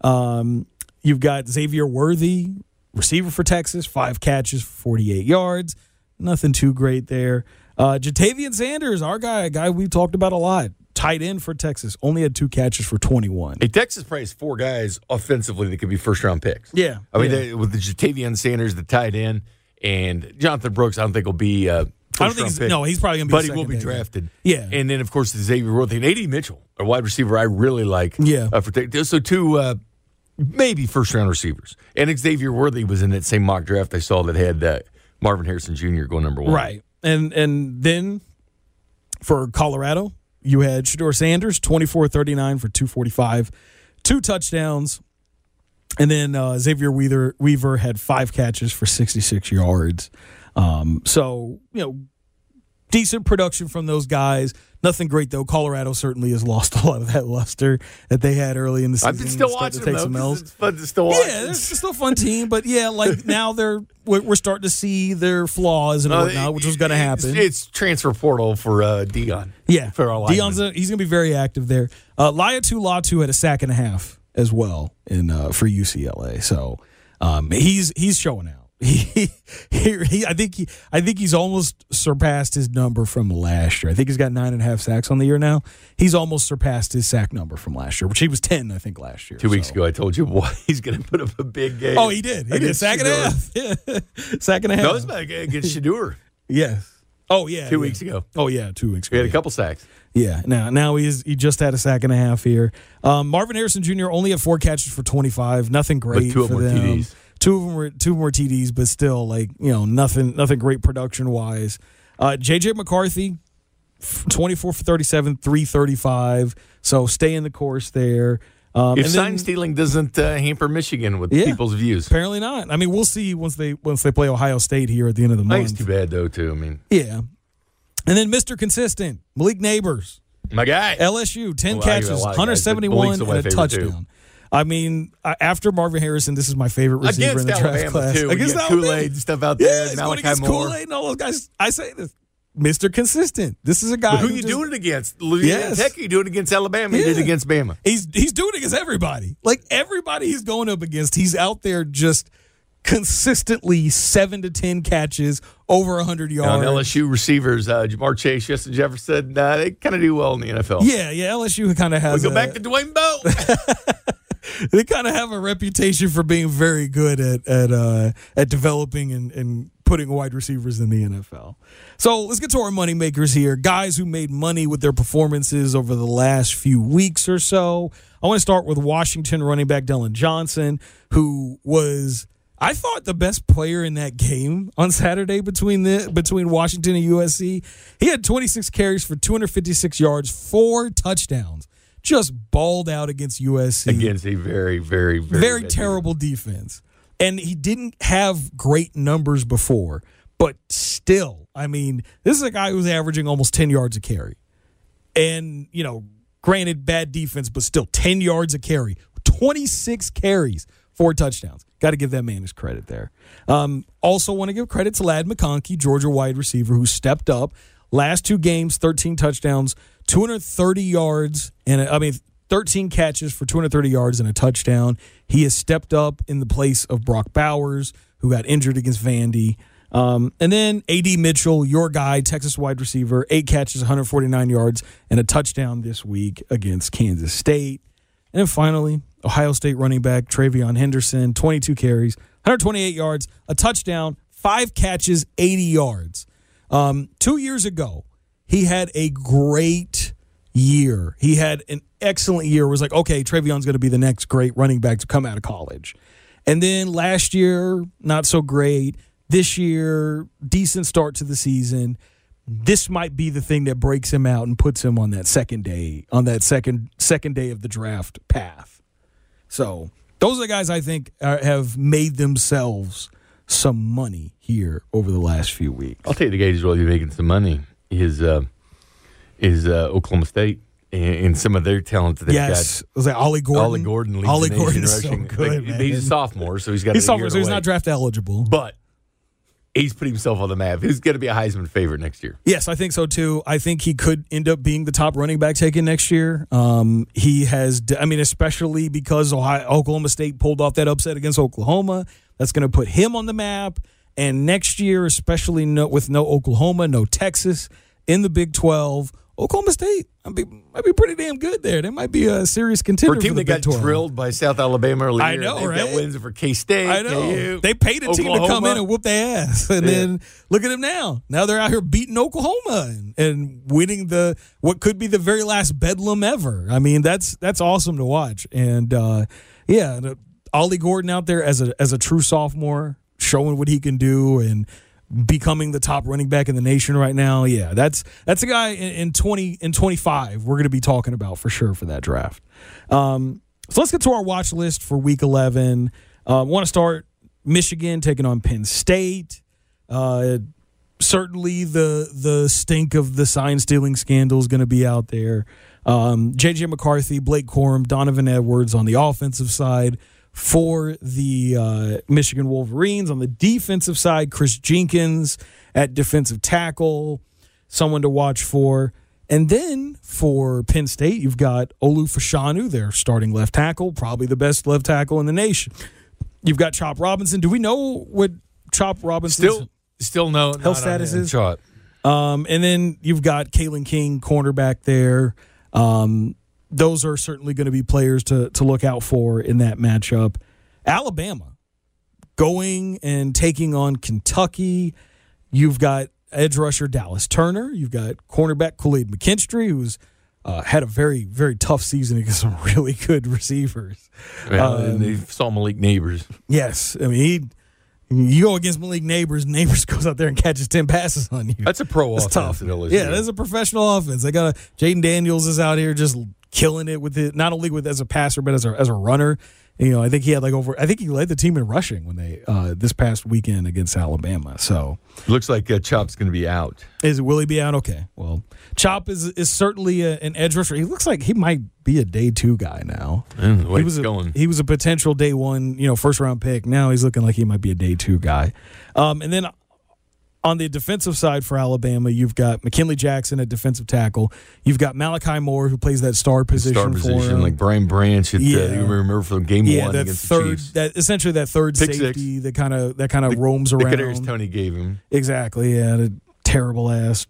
You've got Xavier Worthy, receiver for Texas, 5 catches, 48 yards. Nothing too great there. Jatavian Sanders, our guy, a guy we've talked about a lot, tight end for Texas, only had 2 catches for 21. Hey, Texas probably has 4 guys offensively that could be first-round picks. Yeah. I mean, with the Jatavian Sanders, the tight end, and Jonathan Brooks, I don't think will be I don't think he's probably going to be but he will be drafted. Yeah. And then, of course, the Xavier Worthy and A.D. Mitchell, a wide receiver I really like. Yeah. So 2 maybe first-round receivers. And Xavier Worthy was in that same mock draft I saw that had Marvin Harrison Jr. going number 1. Right. And then for Colorado, you had Shedeur Sanders, 24-39 for 245, 2 touchdowns. And then Xavier Weaver had 5 catches for 66 yards. So, decent production from those guys. Nothing great, though. Colorado certainly has lost a lot of that luster that they had early in the season. I've been still watching them, though. It's fun to still watch. Yeah, it's still a fun team. But, yeah, like now we're starting to see their flaws and whatnot, which was going to happen. It's transfer portal for Dion. Yeah. For our Dion's he's going to be very active there. Laiatu Latu had a sack and a half as well for UCLA. So he's showing out. I think he's almost surpassed his number from last year. I think he's got 9.5 sacks on the year now. He's almost surpassed his sack number from last year, which he was 10, I think, last year. 2 weeks ago, I told you, boy, he's going to put up a big game. Oh, he did. He did. Sack and a half. Yeah. Sack and a half. No, it was against Shedeur. Yes. Oh, yeah. 2 weeks ago. Oh, yeah, 2 weeks ago. He had a couple sacks. Yeah. Now he just had a sack and a half here. Marvin Harrison Jr. only had 4 catches for 25. Nothing great but 2 for more them. TDs. Two of them were TDs, but still, nothing great production wise. JJ McCarthy, 24 for 37, 335. So stay in the course there. If sign stealing doesn't hamper Michigan with people's views, apparently not. I mean, we'll see once they play Ohio State here at the end of the month. I think it's too bad though, too. I mean, yeah. And then Mr. Consistent, Malik Neighbors, my guy, LSU, 10 catches, 171 and a touchdown. Too. I mean, after Marvin Harrison, this is my favorite receiver in the draft class. Too. Against Kool-Aid and stuff out there. Yeah, going against Kool-Aid and all those guys. I say this. Mr. Consistent. This is a guy. But who you doing it against? Louisiana Tech? You doing it against Alabama? You did it against Bama. He's doing it against everybody. Like everybody he's going up against, he's out there just consistently 7 to 10 catches, over 100 yards. Now, LSU receivers, Jamar Chase, Justin Jefferson, they kind of do well in the NFL. Yeah, LSU kind of has. We go back to Dwayne Bowe. They kind of have a reputation for being very good at developing and putting wide receivers in the NFL. So let's get to our money makers here, guys who made money with their performances over the last few weeks or so. I want to start with Washington running back Dillon Johnson, who was, I thought, the best player in that game on Saturday between Washington and USC. He had 26 carries for 256 yards, 4 touchdowns. Just balled out against USC. Against a very, very, very terrible defense. And he didn't have great numbers before, but still, I mean, this is a guy who's averaging almost 10 yards a carry. And, granted, bad defense, but still 10 yards a carry, 26 carries, 4 touchdowns. Got to give that man his credit there. Also want to give credit to Ladd McConkey, Georgia wide receiver, who stepped up. Last 2 games, 13 touchdowns, 230 yards, 13 catches for 230 yards and a touchdown. He has stepped up in the place of Brock Bowers, who got injured against Vandy. And then A.D. Mitchell, your guy, Texas wide receiver, 8 catches, 149 yards, and a touchdown this week against Kansas State. And then finally, Ohio State running back Travion Henderson, 22 carries, 128 yards, a touchdown, 5 catches, 80 yards. 2 years ago, he had a great year. He had an excellent year. It was like, okay, Travion's going to be the next great running back to come out of college. And then last year, not so great. This year, decent start to the season. This might be the thing that breaks him out and puts him on that second day of the draft path. So those are the guys I think have made themselves some money here over the last few weeks. I'll tell you the guy who's really making some money is Oklahoma State and some of their talent that they've got. Yes, was that Ollie Gordon? Ollie Gordon leads Ollie the nation Gordon is rushing. so good, man. He's a sophomore, so he's got. He's sophomore, so he's not draft eligible. But he's put himself on the map. He's going to be a Heisman favorite next year. Yes, I think so too. I think he could end up being the top running back taken next year. He has, especially because Oklahoma State pulled off that upset against Oklahoma. That's going to put him on the map. And next year, especially with no Oklahoma, no Texas in the Big 12, Oklahoma State might be pretty damn good there. They might be a serious contender for a team that got drilled by South Alabama earlier. I know, right? Got wins for K-State. I know. KU, they paid a team to come in and whoop their ass, and then look at them now. Now they're out here beating Oklahoma and winning what could be the very last bedlam ever. I mean, that's awesome to watch. And Ollie Gordon out there as a true sophomore, showing what he can do and becoming the top running back in the nation right now. Yeah, that's a guy in 25 we're going to be talking about for sure for that draft. So let's get to our watch list for Week 11. Want to start Michigan taking on Penn State. Certainly the stink of the sign-stealing scandal is going to be out there. J.J. McCarthy, Blake Corum, Donovan Edwards on the offensive side for the Michigan Wolverines. On the defensive side, Chris Jenkins at defensive tackle, someone to watch for. And then for Penn State, you've got Olu Fashanu, their starting left tackle, probably the best left tackle in the nation. You've got Chop Robinson. Do we know what Chop Robinson's still no health status is? Chop. And then you've got Kalen King, cornerback there. Those are certainly going to be players to look out for in that matchup. Alabama going and taking on Kentucky. You've got edge rusher Dallas Turner. You've got cornerback Khalid McKinstry, who's had a very, very tough season against some really good receivers. And they saw Malik Neighbors. Yes. I mean, you go against Malik Neighbors goes out there and catches 10 passes on you. That's a pro offense. Tough. Yeah, that's a professional offense. They got Jaden Daniels is out here just killing it with it, not only as a passer but as a runner. I think he had I think he led the team in rushing when they this past weekend against Alabama. So looks like Chop's going to be out. Will he be out? Okay. Well, Chop is certainly an edge rusher. He looks like he might be a day 2 guy now. He was a potential day 1, first round pick. Now he's looking like he might be a day 2 guy. And then on the defensive side for Alabama, you've got McKinley Jackson at defensive tackle. You've got Malachi Moore, who plays that star position for him. Like Brian Branch. You remember from game 1 against the Chiefs. Essentially that third Pick safety that kind of roams around. The Kadarius Toney gave him. Exactly. Yeah, the terrible ass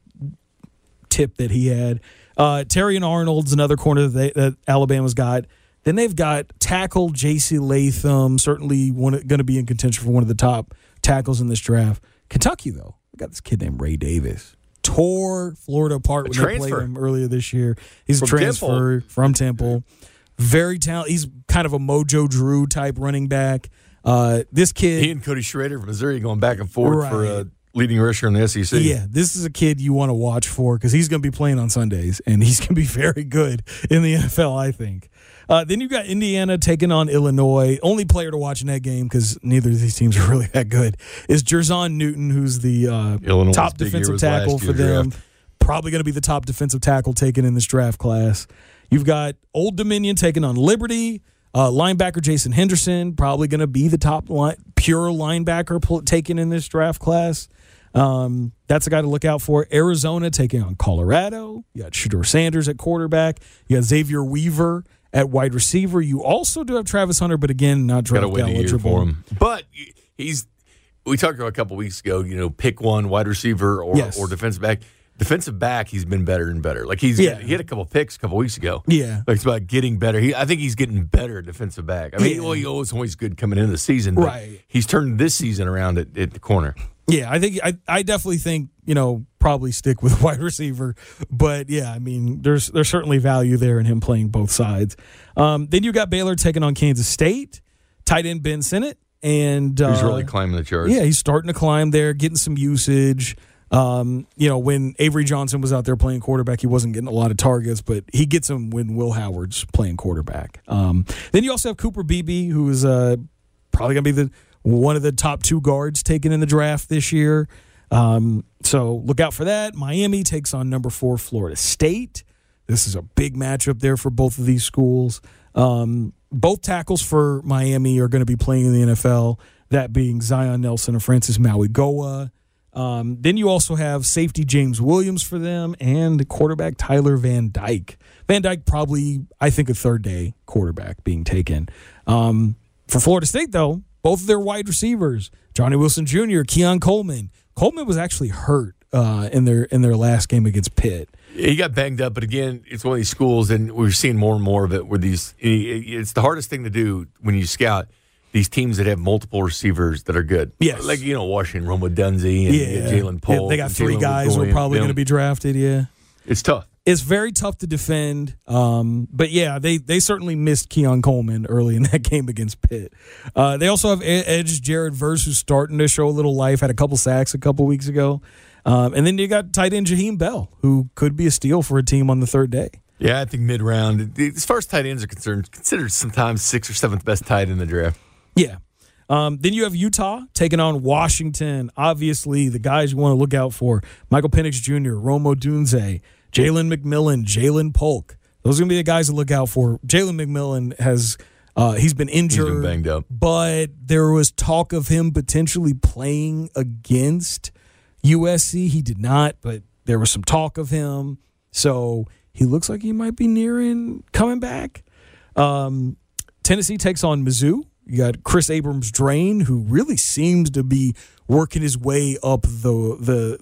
tip that he had. Terrion Arnold's another corner that Alabama's got. Then they've got tackle J.C. Latham, certainly going to be in contention for one of the top tackles in this draft. Kentucky, though, we got this kid named Ray Davis. Tore Florida apart when they played him earlier this year. He's a transfer from Temple. Very talented. He's kind of a Mojo Drew type running back. This kid, he and Cody Schrader from Missouri going back and forth for leading rusher in the SEC. Yeah, this is a kid you want to watch for because he's going to be playing on Sundays, and he's going to be very good in the NFL, I think. Then you got Indiana taking on Illinois. Only player to watch in that game, because neither of these teams are really that good, is Jerzon Newton, who's the top defensive tackle for them. Draft. Probably going to be the top defensive tackle taken in this draft class. You've got Old Dominion taking on Liberty. Linebacker Jason Henderson, probably going to be the top pure linebacker taken in this draft class. That's a guy to look out for. Arizona taking on Colorado. You got Shedeur Sanders at quarterback. You got Xavier Weaver at wide receiver. You also do have Travis Hunter, but again, not draft eligible for him. But we talked about a couple weeks ago, pick one, wide receiver or defensive back. Defensive back, he's been better and better. Like he had a couple picks a couple weeks ago. Yeah, like it's about getting better. I think he's getting better at defensive back. I mean, he was always good coming into the season, but he's turned this season around at the corner. Yeah, I definitely think probably stick with wide receiver, but yeah, I mean there's certainly value there in him playing both sides. Then you got Baylor taking on Kansas State, tight end Ben Sinnott, and he's really climbing the charts. Yeah, he's starting to climb there, getting some usage. When Avery Johnson was out there playing quarterback, he wasn't getting a lot of targets, but he gets them when Will Howard's playing quarterback. Then you also have Cooper Beebe, who is probably going to be one of the top two guards taken in the draft this year. So look out for that. Miami takes on number 4 Florida State. This is a big matchup there for both of these schools. Both tackles for Miami are going to be playing in the NFL, that being Zion Nelson and Francis Mauigoa. Then you also have safety James Williams for them and quarterback Tyler Van Dyke. Van Dyke probably, I think, a third-day quarterback being taken. For Florida State, though, both of their wide receivers, Johnny Wilson Jr., Keon Coleman. Coleman was actually hurt in their last game against Pitt. He got banged up, but again, it's one of these schools, and we're seeing more and more of it where it's the hardest thing to do when you scout these teams that have multiple receivers that are good. Yes. Like, Washington, Rome Dundee and Jalen Polk. They got 3 guys who are probably going to be drafted, It's tough. It's very tough to defend. But, yeah, they certainly missed Keon Coleman early in that game against Pitt. They also have edge Jared Verse, who's starting to show a little life, had a couple sacks a couple weeks ago. And then you got tight end Jaheim Bell, who could be a steal for a team on the third day. Yeah, I think mid-round, as far as tight ends are concerned, considered sometimes 6th or 7th best tight end in the draft. Yeah. Then you have Utah taking on Washington. Obviously, the guys you want to look out for, Michael Penix Jr., Rome Odunze, Jalen McMillan, Jalen Polk. Those are going to be the guys to look out for. Jalen McMillan he's been injured. He's been banged up. But there was talk of him potentially playing against USC. He did not, but there was some talk of him. So he looks like he might be nearing coming back. Tennessee takes on Mizzou. You got Chris Abrams-Drain, who really seems to be working his way up the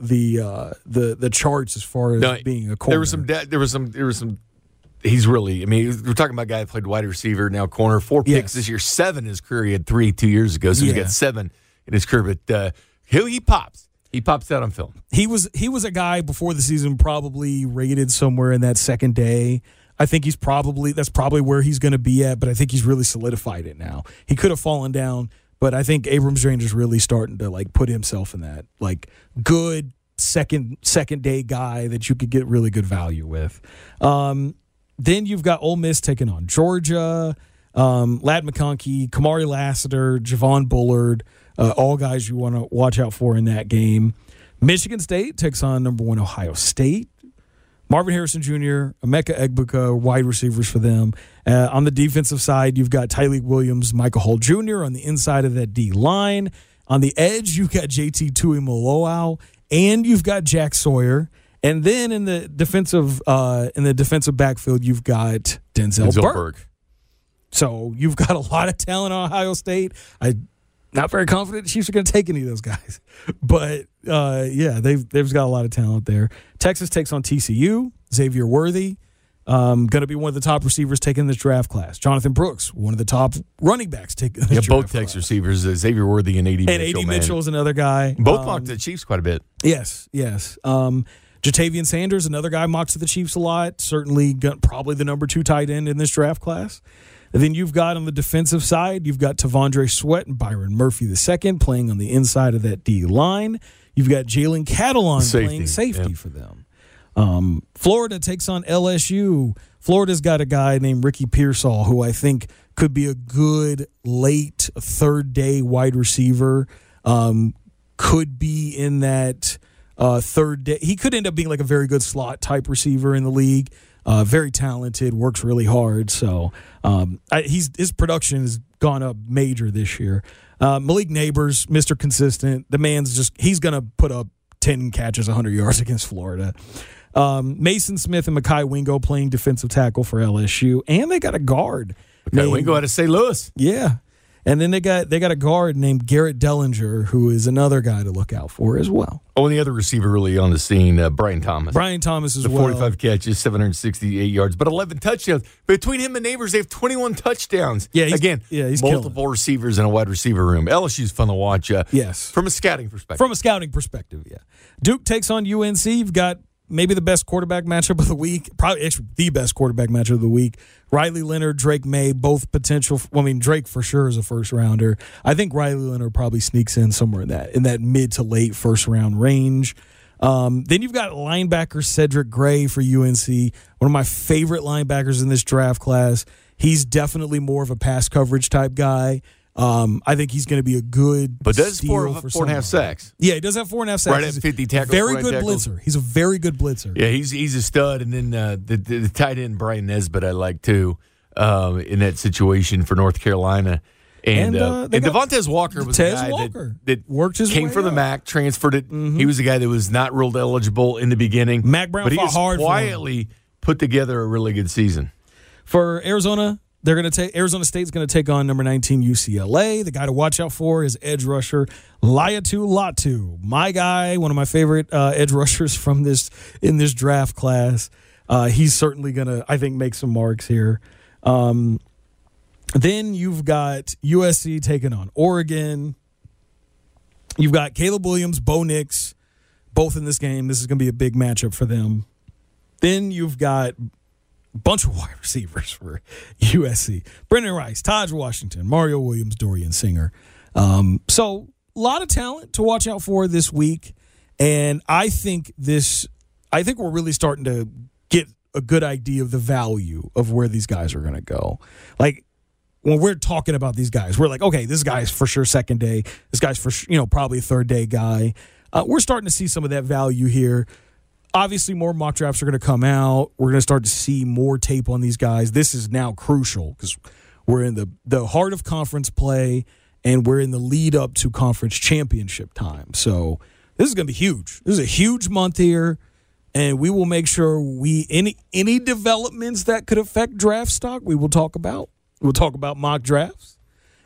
charts as far as being a corner. There was some. He's really. I mean, we're talking about a guy that played wide receiver, now corner. 4 picks this year, 7 in his career. He had 3 2 years ago, so he's got 7 in his career. But he pops. He pops out on film. He was a guy before the season probably rated somewhere in that second day. I think that's probably where he's going to be at, but I think he's really solidified it now. He could have fallen down, but I think Abrams-Drain is really starting to put himself in that good second day guy that you could get really good value with. Then you've got Ole Miss taking on Georgia, Ladd McConkey, Kamari Lassiter, Javon Bullard, all guys you want to watch out for in that game. Michigan State takes on number 1 Ohio State. Marvin Harrison Jr., Emeka Egbuka, wide receivers for them. On the defensive side, you've got Tyleik Williams, Michael Hull Jr. on the inside of that D line. On the edge, you've got JT Tuimoloau, and you've got Jack Sawyer. And then in the defensive backfield, you've got Denzel Burke. So you've got a lot of talent on Ohio State. I'm not very confident the Chiefs are going to take any of those guys. But, they've got a lot of talent there. Texas takes on TCU. Xavier Worthy, going to be one of the top receivers taken in this draft class. Jonathan Brooks, one of the top running backs taken in this draft class. Both Texas receivers, Xavier Worthy and A.D. Mitchell. And A.D. Mitchell is another guy. Both mocked the Chiefs quite a bit. Yes. Jatavian Sanders, another guy mocked to the Chiefs a lot. Certainly probably the number 2 tight end in this draft class. And then you've got on the defensive side, you've got Tavondre Sweat and Byron Murphy II playing on the inside of that D line. You've got Jalen Catalon playing safety for them. Florida takes on LSU. Florida's got a guy named Ricky Pearsall who I think could be a good late third-day wide receiver. Could be in that third day. He could end up being like a very good slot-type receiver in the league. Very talented, works really hard. So his production has gone up major this year. Malik Neighbors, Mr. Consistent. The man's he's going to put up 10 catches, 100 yards against Florida. Mason Smith and Mekhi Wingo playing defensive tackle for LSU. And they got a guard. Mekhi Wingo out of St. Louis. Yeah. And then they got a guard named Garrett Dellinger, who is another guy to look out for as well. Oh, and the other receiver really on the scene, Brian Thomas. Brian Thomas as well. 45 catches, 768 yards, but 11 touchdowns. Between him and Neighbors, they have 21 touchdowns. Yeah, he's multiple receivers in a wide receiver room. LSU's fun to watch. Yes. From a scouting perspective. Yeah. Duke takes on UNC. You've got maybe the best quarterback matchup of the week, probably actually the best quarterback matchup of the week. Riley Leonard, Drake May, both potential. Drake for sure is a first rounder. I think Riley Leonard probably sneaks in somewhere in that mid to late first round range. Then you've got linebacker Cedric Gray for UNC, one of my favorite linebackers in this draft class. He's definitely more of a pass coverage type guy. I think he's going to be a good But does steal four for and a half sacks. Yeah, he does have 4.5 sacks. Right at 50 tackles. Very good blitzer. He's a very good blitzer. Yeah, he's a stud. And then the tight end Brian Nesbitt I like too in that situation for North Carolina. And Devontae Walker was a guy that worked his came way from the up. MAC, transferred it. Mm-hmm. He was a guy that was not ruled eligible in the beginning. Mac Brown but he fought just hard quietly put together a really good season. For Arizona, Arizona State's going to take on number 19 UCLA. The guy to watch out for is edge rusher Laiatu Latu, my guy, one of my favorite edge rushers in this draft class. He's certainly going to, I think, make some marks here. Then you've got USC taking on Oregon. You've got Caleb Williams, Bo Nix, both in this game. This is going to be a big matchup for them. Then you've got bunch of wide receivers for USC. Brendan Rice, Taj Washington, Mario Williams, Dorian Singer. So a lot of talent to watch out for this week. And I think we're really starting to get a good idea of the value of where these guys are going to go. Like when we're talking about these guys, we're like, okay, this guy's for sure second day. This guy's for probably a third day guy. We're starting to see some of that value here. Obviously, more mock drafts are going to come out. We're going to start to see more tape on these guys. This is now crucial because we're in the heart of conference play, and we're in the lead up to conference championship time. So this is going to be huge. This is a huge month here, and we will make sure any developments that could affect draft stock, we will talk about. We'll talk about mock drafts.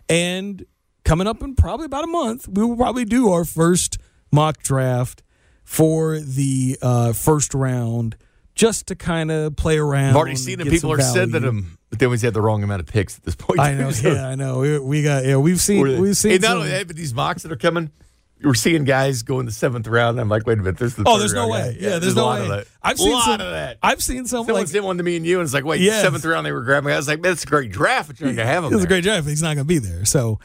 And coming up in probably about a month, we will probably do our first mock draft for the first round, just to kind of play around. I've already seen it. People are sending them, but they always had the wrong amount of picks at this point. I know. Yeah, I know. We've seen. And not only that, but these mocks that are coming, we're seeing guys go in the 7th round. I'm like, wait a minute, there's the third there's no round way. guy. Yeah, there's no way. Of that. I've seen lot of that. I've seen some. Someone sent one to me and you, and it's like, wait, 7th round they were grabbing. I was like, man, that's a great draft, but you're not gonna have him. It's a great draft, but he's not gonna be there. So.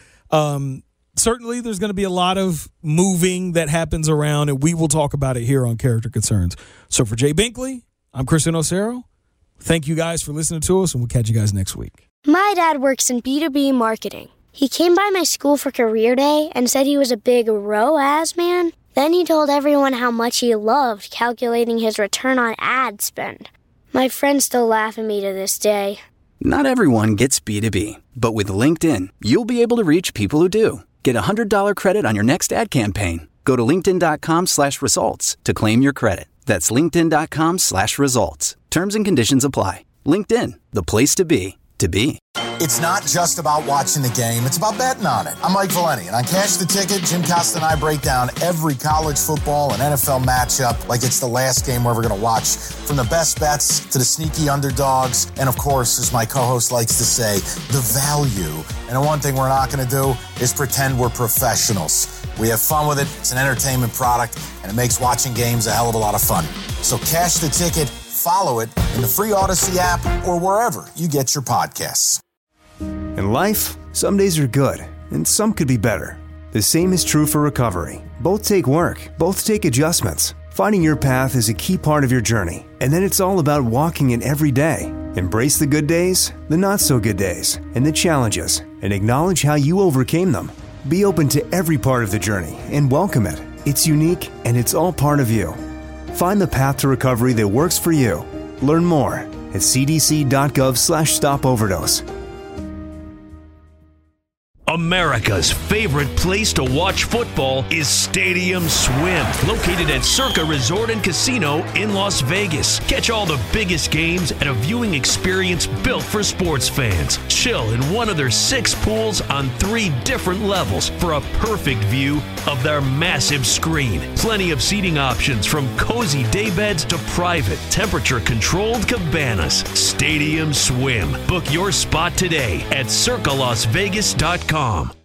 Certainly, there's going to be a lot of moving that happens around, and we will talk about it here on Character Concerns. So for Jay Binkley, I'm Christian Osero. Thank you guys for listening to us, and we'll catch you guys next week. My dad works in B2B marketing. He came by my school for career day and said he was a big ROAS man. Then he told everyone how much he loved calculating his return on ad spend. My friends still laugh at me to this day. Not everyone gets B2B, but with LinkedIn, you'll be able to reach people who do. Get a $100 credit on your next ad campaign. Go to linkedin.com/results to claim your credit. That's linkedin.com/results. Terms and conditions apply. LinkedIn, the place to be, to be. It's not just about watching the game, it's about betting on it. I'm Mike Valeni, and on Cash the Ticket, Jim Costa and I break down every college football and NFL matchup like it's the last game we're ever going to watch. From the best bets to the sneaky underdogs, and of course, as my co-host likes to say, the value. And the one thing we're not going to do is pretend we're professionals. We have fun with it, it's an entertainment product, and it makes watching games a hell of a lot of fun. So Cash the Ticket, follow it in the free Odyssey app or wherever you get your podcasts. In life, some days are good, and some could be better. The same is true for recovery. Both take work, both take adjustments. Finding your path is a key part of your journey, and then it's all about walking it every day. Embrace the good days, the not so good days, and the challenges, and acknowledge how you overcame them. Be open to every part of the journey and welcome it. It's unique, and it's all part of you. Find the path to recovery that works for you. Learn more at cdc.gov/stopoverdose. America's favorite place to watch football is Stadium Swim, located at Circa Resort and Casino in Las Vegas. Catch all the biggest games at a viewing experience built for sports fans. Chill in one of their 6 pools on 3 different levels for a perfect view of their massive screen. Plenty of seating options from cozy daybeds to private, temperature-controlled cabanas. Stadium Swim. Book your spot today at circalasvegas.com.